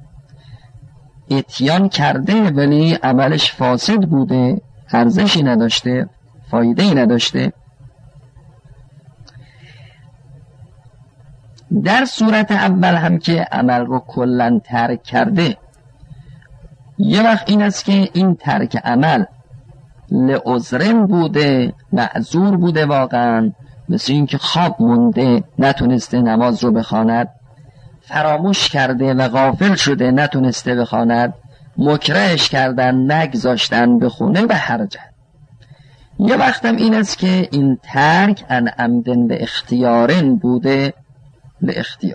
اتیان کرده ولی عملش فاسد بوده، ارزشی نداشته، فایده‌ای نداشته. در صورت اول هم که عمل رو کلن ترک کرده، یه وقت این است که این ترک عمل لعذرن بوده، معذور بوده واقعا، مثل این که خواب مونده نتونسته نماز رو بخواند، فراموش کرده و غافل شده نتونسته بخواند، مکرهش کردن نگذاشتن بخونه به هر جهت. یه وقت هم این است که این ترک ان عمدن به اختیارن بوده، به اختیار.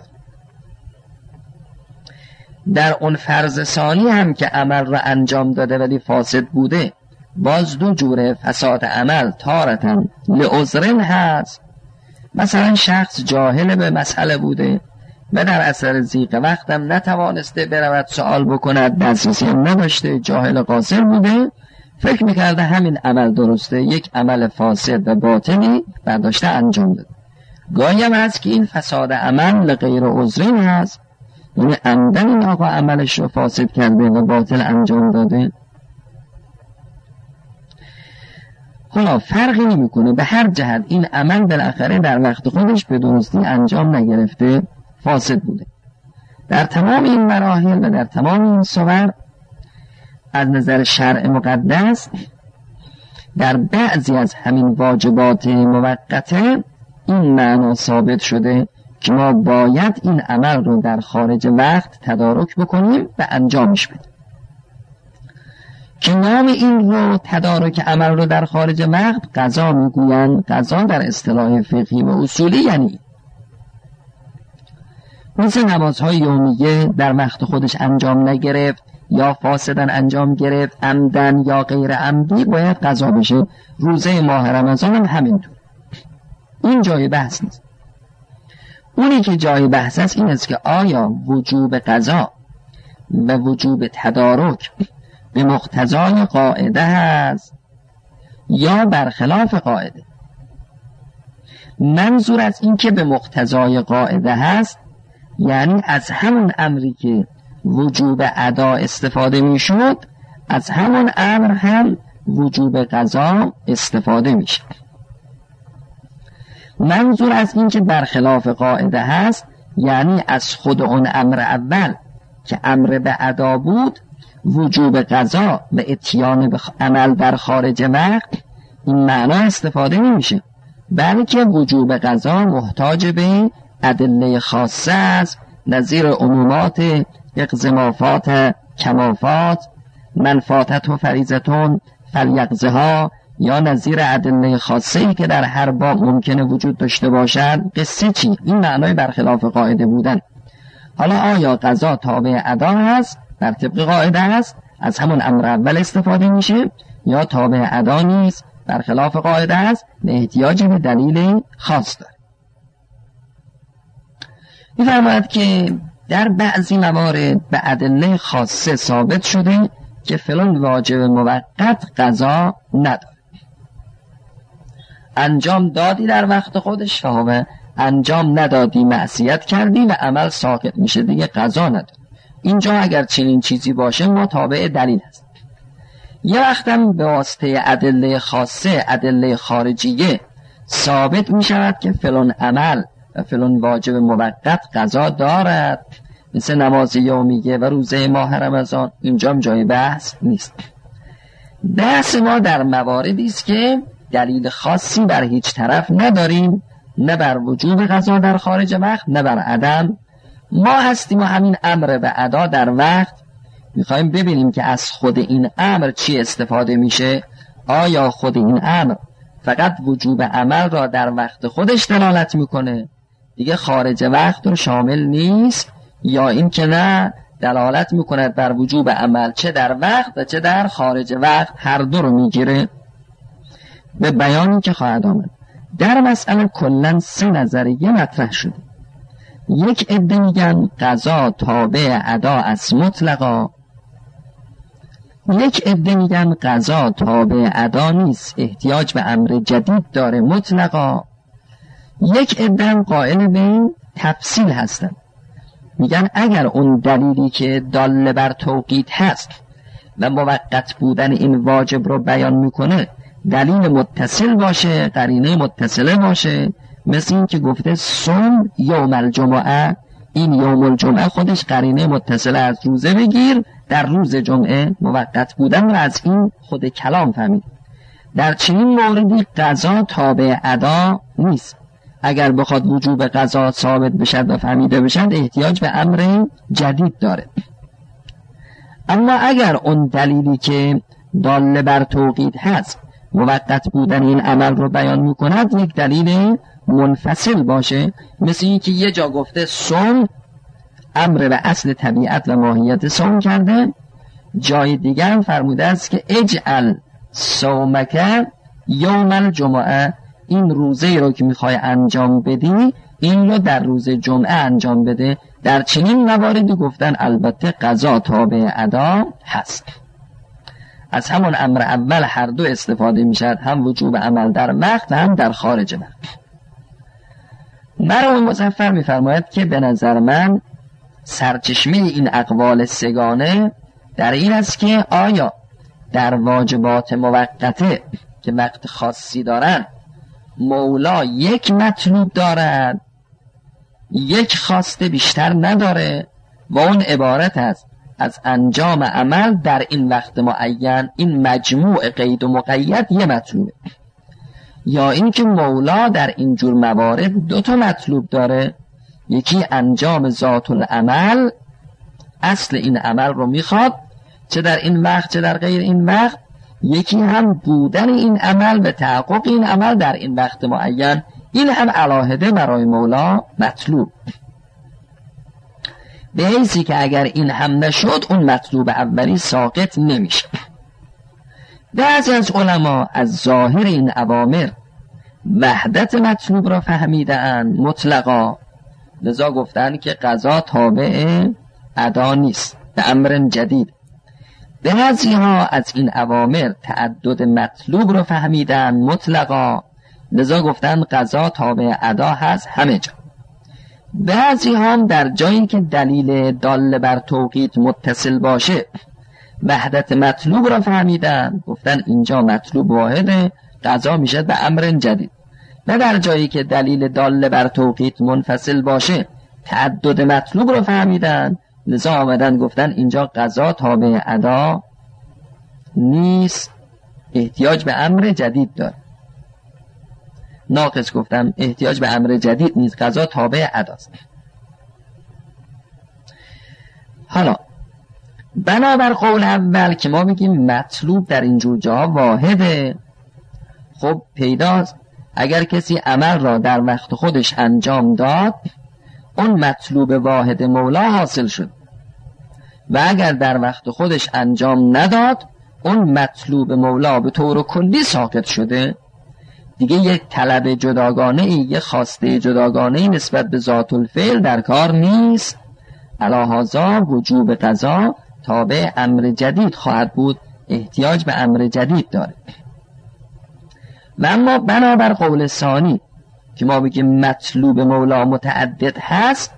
در اون فرض ثانی هم که عمل را انجام داده ولی فاسد بوده، باز دو جوره فساد عمل تارتاً لعذرن هست. مثلا شخص جاهل به مسئله بوده و در اثر ضیق وقت هم نتوانسته برود سوال بکند، دسترسی هم نداشته، جاهل قاصر بوده، فکر میکرده همین عمل درسته، یک عمل فاسد و باطلی برداشته انجام داده. گاهی هم هست که این فساد عمل غیر عذرین هست، یعنی عمدن این آقا عملش رو فاسد کرده و باطل انجام داده. حالا فرقی نمیکنه، به هر جهت این عمل بالاخره در وقت خودش به درستی انجام نگرفته، فاسد بوده. در تمام این مراحل و در تمام این صور از نظر شرع مقدس در بعضی از همین واجبات موقته این معنا ثابت شده که ما باید این عمل رو در خارج وقت تدارک بکنیم و انجامش بدیم. که نام این رو تدارک عمل رو در خارج وقت قضا میگویند. قضا در اصطلاح فقهی و اصولی یعنی مثل نمازهای یومیه در وقت خودش انجام نگرفت یا فاسدن انجام گرفت، عمدن یا غیر عمدی باید قضا بشه. روزه ماه رمضان هم همینطور. این جای بحث نیست. اونی که جای بحث است این است که آیا وجوب قضا و وجوب تدارک به مقتضای قاعده هست یا برخلاف قاعده. منظور از این که به مقتضای قاعده هست یعنی از همون امری که وجوب ادا استفاده می شد از همون امر هم وجوب قضا استفاده می شد. منظور از این که برخلاف قاعده هست یعنی از خود اون امر اول که امر به ادا بود وجوب قضا و اتیان به عمل در خارج وقت این معنا استفاده می میشه، بلکه وجوب قضا محتاج به ادله خاصه است، نظیر عمومات اقزمافات کمافات من فاتت و فریضتون فلیقضها، یا نظیر ادله خاصه‌ای که در هر باب ممکنه وجود داشته باشد. قصه چی؟ این معنای برخلاف قاعده بودن. حالا آیا قضا تابع ادا هست بر طبق قاعده هست از همون امر اول استفاده میشه، یا تابع ادا نیست برخلاف قاعده هست به احتیاج به دلیل خاص داره؟ می‌فرماید که در بعضی موارد به ادله خاصه ثابت شده که فلان واجب موقت قضا نداره. انجام دادی در وقت خودش فهمه، انجام ندادی معصیت کردی و عمل ساقط میشه، دیگه قضا نداره. اینجا اگر چنین چیزی باشه ما تابع دلیل هست. یه وقتم به واسطه ادله خاصه، ادله خارجیه ثابت میشود که فلان عمل و فلان واجب موقت قضا دارد، مثل نماز یومیه و روزه ماه رمضان. اینجا جای بحث نیست. بحث ما در مواردی است که دلیل خاصی بر هیچ طرف نداریم، نه بر وجوب قضا در خارج وقت نه بر عدم. ما هستیم و همین امر به ادا در وقت میخوایم ببینیم که از خود این امر چی استفاده میشه. آیا خود این امر فقط وجوب عمل را در وقت خودش دلالت میکنه دیگه خارج وقت رو شامل نیست، یا این که نه دلالت میکند بر وجوب عمل چه در وقت و چه در خارج وقت، هر دو رو میگیره. به بیانی که خواهد آمد در مسئله کلن سه نظریه مطرح شده. یک عده میگن قضا تابع ادا از مطلقا، یک عده میگن قضا تابع ادا نیست احتیاج به امر جدید داره مطلقا، یک عده قائل به این تفصیل هستن، میگن اگر اون دلیلی که دال بر توقیت هست و موقت بودن این واجب رو بیان میکنه دلیل متصل باشه، قرینه متصله باشه، مثل این که گفته صوم یوم الجمعه، این یوم الجمعه خودش قرینه متصله از روزه بگیر، در روز جمعه موقت بودن رو از این خود کلام فهمید. در چنین موردی قضا تابع ادا نیست. اگر بخواد وجوب قضا ثابت بشد و فهمیده بشد احتیاج به امر جدید داره. اما اگر اون دلیلی که دال بر توقیت هست موقت بودن این عمل رو بیان میکند یک دلیل منفصل باشه، مثل این که یه جا گفته صوم امر به اصل طبیعت و ماهیت صوم کرده، جای دیگر فرموده است که اجعل صومک یوم الجمعه، این روزه رو که میخوای انجام بدی این رو در روز جمعه انجام بده. در چنین مواردی گفتن البته قضا تابع ادا هست. از همون امر اول هر دو استفاده میشد، هم وجوب عمل در وقت هم در خارج وقت. مرحوم مظفر میفرماید که به نظر من سرچشمه این اقوال سگانه در این است که آیا در واجبات موقته که وقت خاصی دارن مولا یک مطلوب دارد، یک خواسته بیشتر نداره و اون عبارت است از انجام عمل در این وقت معین، این مجموع قید و مقید یه مطلوبه، یا اینکه مولا در این جور موارد دو تا مطلوب داره، یکی انجام ذات العمل، اصل این عمل رو میخواد، چه در این وقت چه در غیر این وقت، یکی هم بودن این عمل و تحقق این عمل در این وقت معین، این هم علاهده برای مولا مطلوب، به حیثی که اگر این هم نشد اون مطلوب اولی ساقط نمیشه. بعضی از علما از ظاهر این اوامر وحدت مطلوب را فهمیده‌اند مطلقا، لذا گفتن که قضا تابع ادا نیست به امر جدید. بعضی ها از این اوامر تعدد مطلوب را فهمیدن مطلقا، لذا گفتن قضا تابع ادا هست همه جا. بعضی هم در جایی که دلیل دال بر توقیت متصل باشه وحدت مطلوب را فهمیدن، گفتن اینجا مطلوب واحده، قضا میشه به امر جدید. و در جایی که دلیل دال بر توقیت منفصل باشه تعدد مطلوب را فهمیدن، لذا آمدن گفتن اینجا قضا تابع ادا نیست، احتیاج به امر جدید داره. ناقص گفتم احتیاج به امر جدید نیست، قضا تابع اداست. حالا بنابر قول اول که ما بگیم مطلوب در اینجور جاها واحده، خب پیداست اگر کسی عمل را در وقت خودش انجام داد اون مطلوب واحد مولا حاصل شد، و اگر در وقت خودش انجام نداد اون مطلوب مولا به طور کلی ساقط شده. دیگه یک طلب جداگانه ای، یک خواسته جداگانه ای نسبت به ذات الفعل در کار نیست. علاهذا وجوب قضا تابع امر جدید خواهد بود، احتیاج به امر جدید داره. و اما بنابر قول ثانی که ما بگیم مطلوب مولا متعدد هست،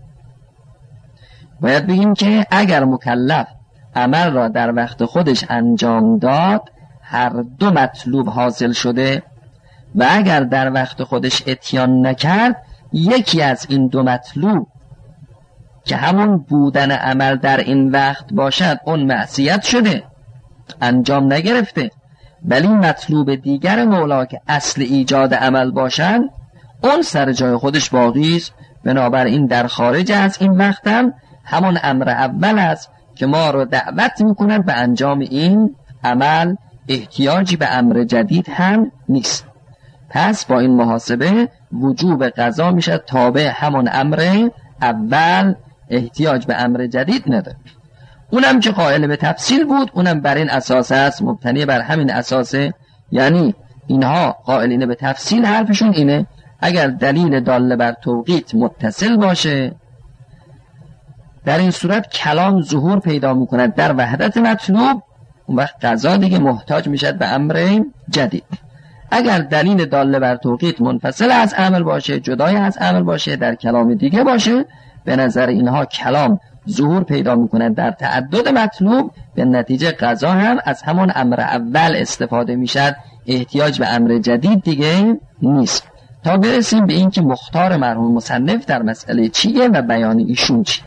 باید بگیم که اگر مکلف عمل را در وقت خودش انجام داد هر دو مطلوب حاصل شده، و اگر در وقت خودش اتیان نکرد یکی از این دو مطلوب که همون بودن عمل در این وقت باشد اون معصیت شده، انجام نگرفته، ولی مطلوب دیگر مولا که اصل ایجاد عمل باشد اون سر جای خودش باقی است. بنابراین در خارج از این وقت هم همون امر اول است که ما رو دعوت میکنند به انجام این عمل، احتیاجی به امر جدید هم نیست. پس با این محاسبه وجوب قضا میشه تابع همون امر اول، احتیاج به امر جدید نداره. اونم که قائل به تفصیل بود اونم بر این اساس است، مبتنی بر همین اساسه. یعنی اینها قائلین به تفصیل حرفشون اینه اگر دلیل دال بر توقیت متصل باشه در این صورت کلام ظهور پیدا میکند در وحدت مطلوب، اون وقت قضا دیگه محتاج میشد به امر جدید. اگر دلیل دال بر توقیت منفصل از عمل باشه، جدای از عمل باشه، در کلام دیگه باشه، به نظر اینها کلام ظهور پیدا میکند در تعدد مطلوب، به نتیجه قضا هم از همون امر اول استفاده میشد، احتیاج به امر جدید دیگه نیست. تا برسیم به این که مختار مرحوم مصنف در مسئله چیه و بیان ایشون چیه.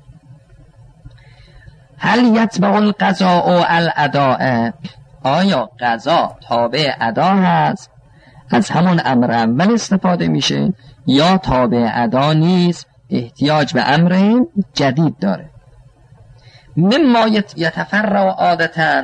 هل یتبع القضاء الاداء، آیا قضا تابع ادا هست، از همون امر اول استفاده میشه، یا تابع ادا نیست، احتیاج به امر جدید داره. مما یتفرع عادتاً،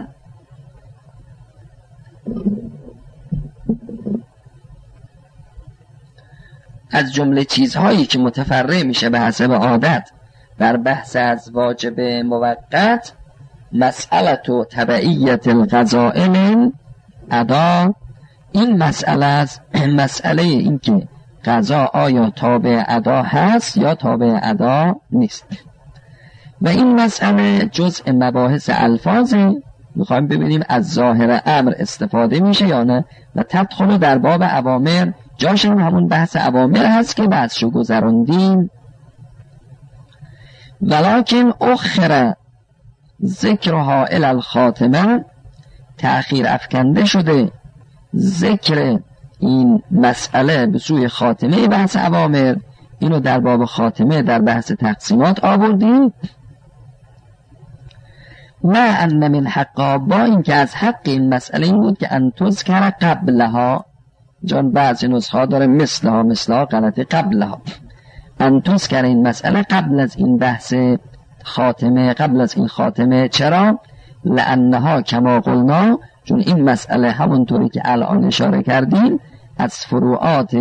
از جمله چیزهایی که متفرع میشه به حسب عادت در بحث از واجب موقت، مسئله و تبعیت القضاء من ادا، این مسئله از مسئله این که قضا آیا تابع ادا هست یا تابع ادا نیست. و این مسئله جزء مباحث الفاظی، میخوایم ببینیم از ظاهر امر استفاده میشه یا نه، و تدخل در باب اوامر، جاش همون بحث اوامر هست که بحثشو گذراندیم. ولکن اخر ذکرها الی الخاتمه، تأخیر افکنده شده ذکر این مسئله به سوی خاتمه بحث اوامر. اینو در باب خاتمه در بحث تقسیمات آوردیم. ما ان من حقا، با این که از حق این مسئله این بود که ان تذکر قبلها، جان بعضی نسخه داره مثلها مثلها غلطه قبلها، ان تذکر این مسئله قبل از این بحث خاتمه، قبل از این خاتمه. چرا؟ لانها کما قلنا، چون این مسئله همونطوری که الان اشاره کردیم از فروعات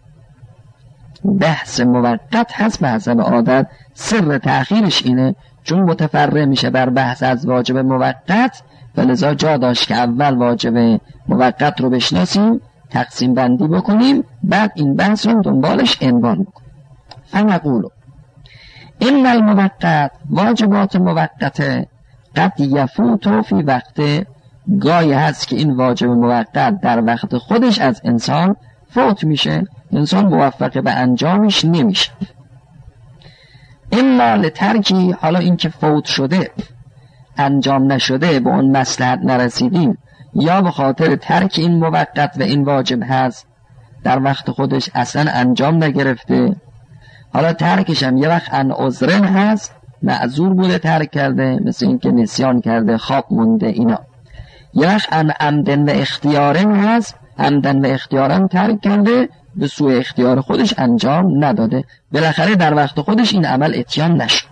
بحث موقت هست به حسب عادت. سر تأخیرش اینه چون متفرع میشه بر بحث از واجب موقت، ولذا جا داشت که اول واجب موقت رو بشناسیم، تقسیم بندی بکنیم، بعد این بحث رو دنبالش عنوان بکنیم. فنقولو این الموقت، واجبات موقته قد یفوت فی وقت، گاهی هست که این واجب موقت در وقت خودش از انسان فوت میشه، انسان موفق به انجامش نمیشه. اما لترکی، حالا این که فوت شده انجام نشده، به اون مصلحت نرسیدیم، یا به خاطر ترک این موقت و این واجب هست در وقت خودش اصلا انجام نگرفته، حالا ترکش هم یه وقت ان عذرن هست، معذور بوده ترک کرده، مثل این که نسیان کرده، خواب مونده اینا، یه وقت ان عمدن و اختیارن هست، عمدن و اختیارن ترک کرده، به سوء اختیار خودش انجام نداده، بالاخره در وقت خودش این عمل اتیان نشد.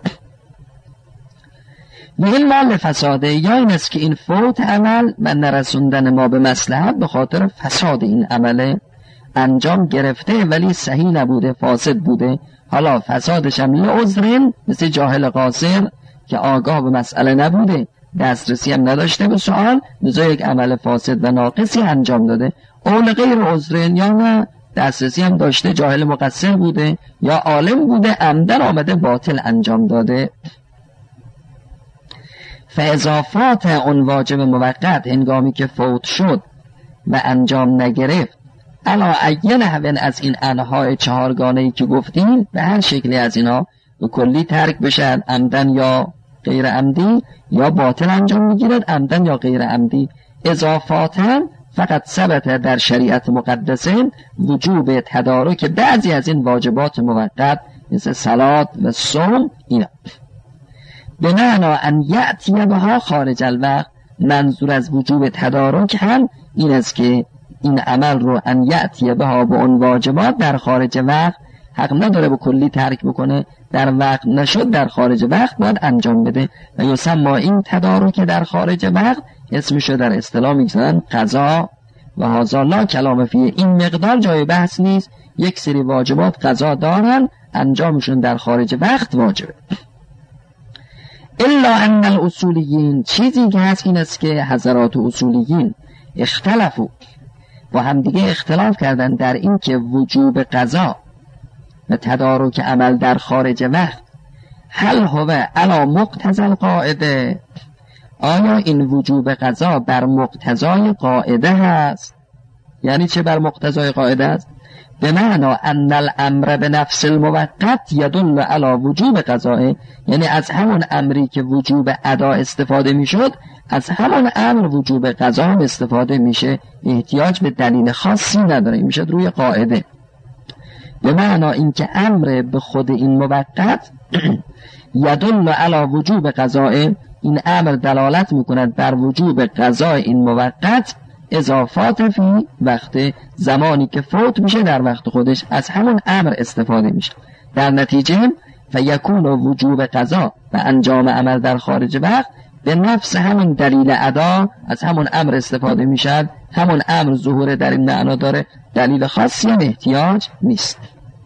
به این مال فساده، یا این است که این فوت عمل و نرسوندن ما به مصلحت به خاطر فساد این عمل انجام گرفته ولی صحیح نبوده، فاسد بوده، حالا فسادش هم لعذرین، مثل جاهل قاصر که آگاه به مسئله نبوده، دسترسی هم نداشته به سؤال، لذا یک عمل فاسد و ناقصی انجام داده، اول غیر عذرین، یا نه دسترسی هم داشته، جاهل مقصر بوده یا عالم بوده، عمدن آمده باطل انجام داده. فاضافات اون واجب موقت هنگامی که فوت شد و انجام نگرفت، علا عین هون از این انواع چهارگانه‌ای که گفتیم، به هر شکلی از اینا به کلی ترک بشد، عمدن یا غیر عمدی، یا باطل انجام میگیرد عمدن یا غیر عمدی. اضافاتا فقط ثبت در شریعت مقدسه وجوب تدارک بعضی از این واجبات موقت مثل صلات و صوم اینا، به معنا ان یأتی بها خارج الوقت. منظور از وجوب تدارک هم این است که این عمل رو ان یأتی بها به اون واجبات در خارج وقت، حق نداره به کلی ترک بکنه، در وقت نشد در خارج وقت باید انجام بده. و یسمى این تدارک در خارج وقت اسمشو در اصطلاح میگذارن قضا و هذا لا کلام فیه، این مقدار جای بحث نیست، یک سری واجبات قضا دارن، انجامشون در خارج وقت واجبه. الا ان الاصولیین، چیزی که هست این است که حضرات اصولیین اختلفوا، با هم دیگه اختلاف کردن در این که وجوب قضا و تدارک عمل در خارج وقت هل هو علی مقتضی القاعده، آیا این وجوب قضا بر مقتضای قاعده هست؟ یعنی چه بر مقتضای قاعده است؟ به معنا ان الامر به نفس الموقت یدل علی وجوب قضائه، یعنی از همون امری که وجوب ادا استفاده میشد، از همون امر وجوب قضا هم استفاده میشه، احتیاج به دلیل خاصی نداره، میشه روی قاعده. به معنا اینکه امر به خود این موقت یدل علی وجوب قضائه، این امر دلالت میکند بر وجوب قضای این موقت، اضافات فی وقت، زمانی که فوت میشه در وقت خودش از همون امر استفاده میشه، در نتیجه فیکون وجوب قضا و انجام عمل در خارج وقت به نفس همون دلیل ادا، از همون امر استفاده میشد، همون امر ظهور در این معنا داره، دلیل خاصی هم احتیاج نیست.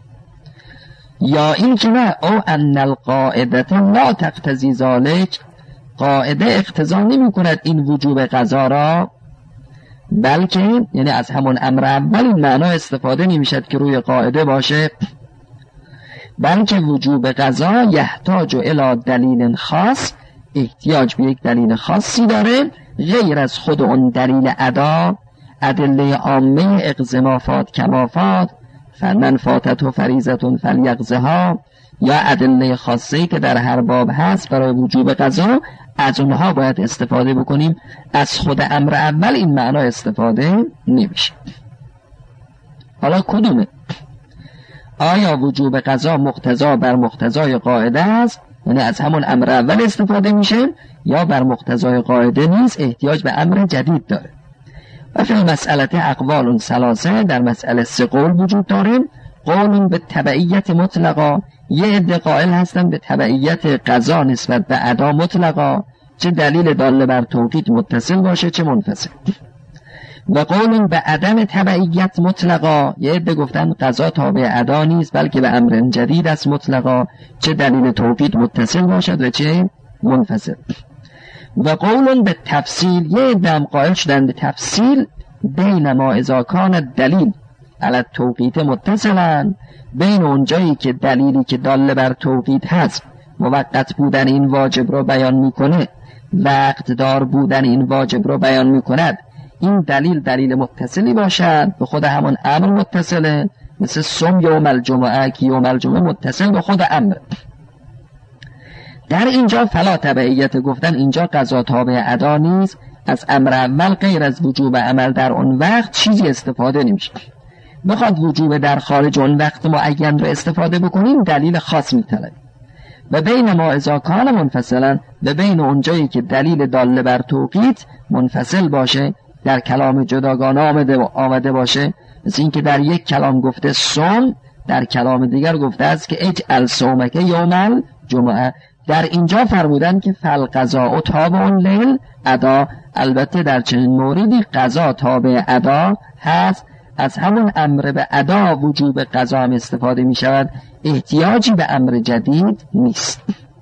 یا این که نه او ان القاعده لا تقتضی ذلک، قاعده اقتضا نمی کند این وجوب قضا را، بلکه یعنی از همون امر اول این معنا استفاده نمیشد که روی قاعده باشه، بلکه وجوب قضا یحتاج الی دلیل خاص، احتیاج به یک دلیل خاصی داره غیر از خود اون دلیل ادا، ادله عامه اقزمافات کمافات، فمن فاتت و فریضتون فلیقضها، یا ادله خاصی که در هر باب هست برای وجوب قضا، از اونها باید استفاده بکنیم، از خود امر اول این معنا استفاده نمیشه. حالا کدومه؟ آیا وجوب قضا مقتضا بر مقتضای قاعده است، یعنی از همون امر اول استفاده میشه، یا بر مقتضای قاعده نیست، احتیاج به امر جدید داره؟ و فی مسئله اقوال ثلاثه، در مسئله سه قول وجود داره. قول به تبعیت مطلقا، یه عده قائل هستن به تبعیت قضا نسبت به ادا مطلقا، چه دلیل داله بر توقید متصل باشه چه منفصل. و قول به عدم تبعیت مطلقا، یه عده گفتن قضا تابع ادا نیست بلکه به امر جدید است مطلقا، چه دلیل توقید متصل باشد و چه منفصل. و قول به تفصیل، یه عده هم قائل شدن به تفصیل، بین ما اذا کان دلیل علی التوقیت متصلا، بین اونجایی که دلیلی که داله بر توقید هست موقت بودن این واجب رو بیان میکنه، وقت دار بودن این واجب رو بیان میکند، این دلیل دلیل متصلی باشد به خود همون امر متصله، مثل صوم یوم الجمعه که یوم الجمعه متصل به خود امر. در اینجا فلا تبعیت، گفتن اینجا قضا تابع ادا نیست، از امر اول غیر از وجوب عمل در اون وقت چیزی استفاده نمیشه. بخواد وجوب در خارج اون وقت معین رو استفاده بکنیم دلیل خاص میطلبه. و بین ما اذا کان منفصلا، و بین اونجایی که دلیل داله بر توقیت منفصل باشه، در کلام جداگانه آمده و آمده باشه، مثل این که در یک کلام گفته صوم، در کلام دیگر گفته است که اجعل صومک یوم الجمعه. در اینجا فرمودن که فالقضاء تابع للادا، البته در چنین موردی قضا تابع ادا هست، از همون امر به ادا وجوب قضا هم استفاده می شود، احتیاجی به امر جدید نیست.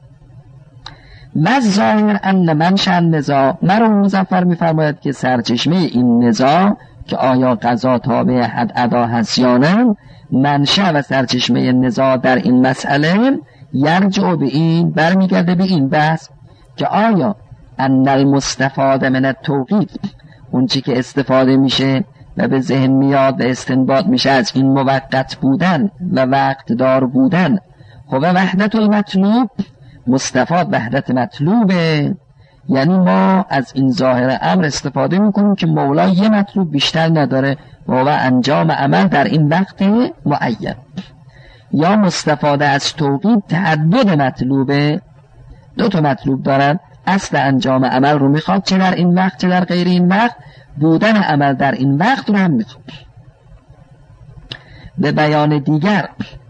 و ظاهر ان منشأ النزاع، مرحوم مظفر می فرماید که سرچشمه این نزاع که آیا قضا تابع حد ادا هست یا نه، منشأ و سرچشمه نزاع در این مسئله یرجع به این، برمیگرده به این بحث که آیا ان المستفاد من التوقیت، اون چی که استفاده میشه و به ذهن میاد و استنباط میشه از این موقت بودن و وقت دار بودن، خب وحدت المطلوب، مستفاد وحدت مطلوبه، یعنی ما از این ظاهر امر استفاده میکنیم که مولا یه مطلوب بیشتر نداره و هو انجام عمل در این وقت معین. یا مستفاده از توقید تعدد مطلوبه، دو تا مطلوب دارن، اصل انجام عمل رو میخواد چه در این وقت چه در غیر این وقت، بودن عمل در این وقت رو هم میخواد. به بیان دیگر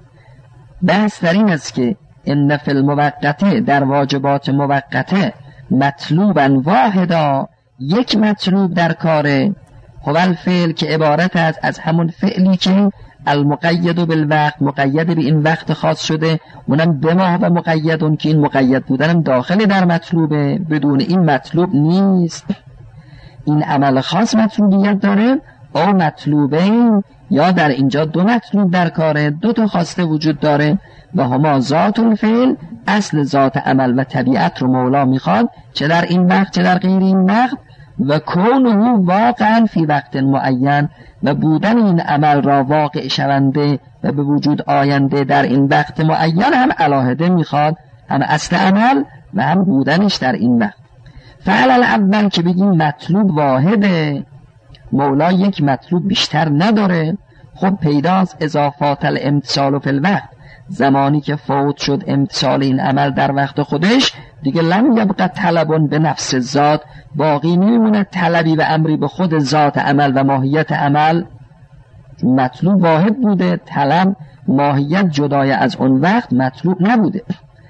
بحث در این است که ان فی الموقته، در واجبات موقته، مطلوبا واحدا، یک مطلوب در کاره، هو الفعل که عبارت است از همون فعلی که المقید بالوقت، مقید به این وقت خاص شده، اونم به ما و مقیدون که این مقید بودنم داخل در مطلوبه، بدون این مطلوب نیست. این عمل خاص مطلوبیت داره او مطلوبه، یا در اینجا دو مطلوب در کاره، دو تا خواسته وجود داره و هما ذات الفعل، اصل ذات عمل و طبیعت رو مولا میخواد چه در این وقت چه در غیر این وقت، و کونه واقعا فی وقت معین، و بودن این عمل را واقع شونده و به وجود آینده در این وقت معین هم علاهده میخواد، هم اصل عمل و هم بودنش در این وقت. فعل اول که بگیم مطلوب واحده، مولا یک مطلوب بیشتر نداره، خب پیداست اضافات الامتصال فی الوقت، زمانی که فوت شد امتصال این عمل در وقت خودش، دیگه لم یبقى طلبون به نفس ذات، باقی نمیمونه طلبی و امری به خود ذات عمل و ماهیت عمل. مطلوب واحد بوده، طلب ماهیت جدای از اون وقت مطلوب نبوده،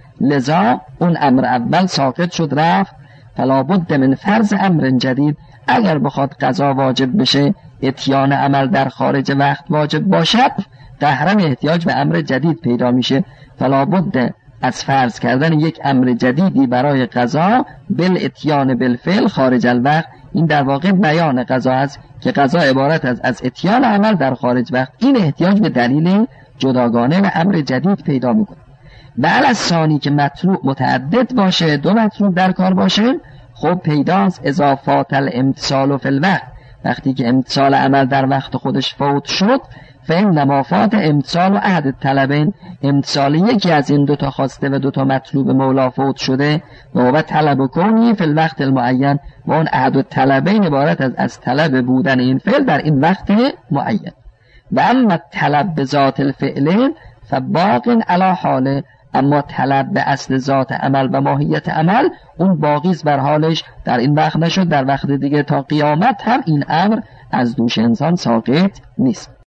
لذا اون امر اول ساقط شد رفت. فلا بد من فرض امر جدید، اگر بخواد قضا واجب بشه، اتیان عمل در خارج وقت واجب باشد، قهرن احتیاج به امر جدید پیدا میشه. فلا بد از فرض کردن یک امر جدیدی برای قضا، بل اتیان بالفعل خارج الوقت. این در واقع بیان قضا است که قضا عبارت از از اتیان عمل در خارج وقت، این احتیاج به دلیل جداگانه و امر جدید پیدا میکنه. و الثانی که مطلوب متعدد باشه، دو مطلوب در کار باشه، خب پیداست اضافات الامتصال فی الوقت، وقتی که امتصال عمل در وقت خودش فوت شد، فإنما فات امتصال و عهد الطلبین، امتصال یکی از این دوتا خواسته و دوتا مطلوب مولا فوت شده، و هو طلب کنی فی الوقت المعین، و اون عهد الطلبین عبارت از از طلب بودن این فعل در این وقت معین. و اما طلب به ذات الفعل فباق علی حاله، اما طلب به اصل ذات عمل و ماهیت عمل اون باقیز بر حالش، در این وقت نشد، در وقت دیگه تا قیامت هم این امر از دوش انسان ساقط نیست.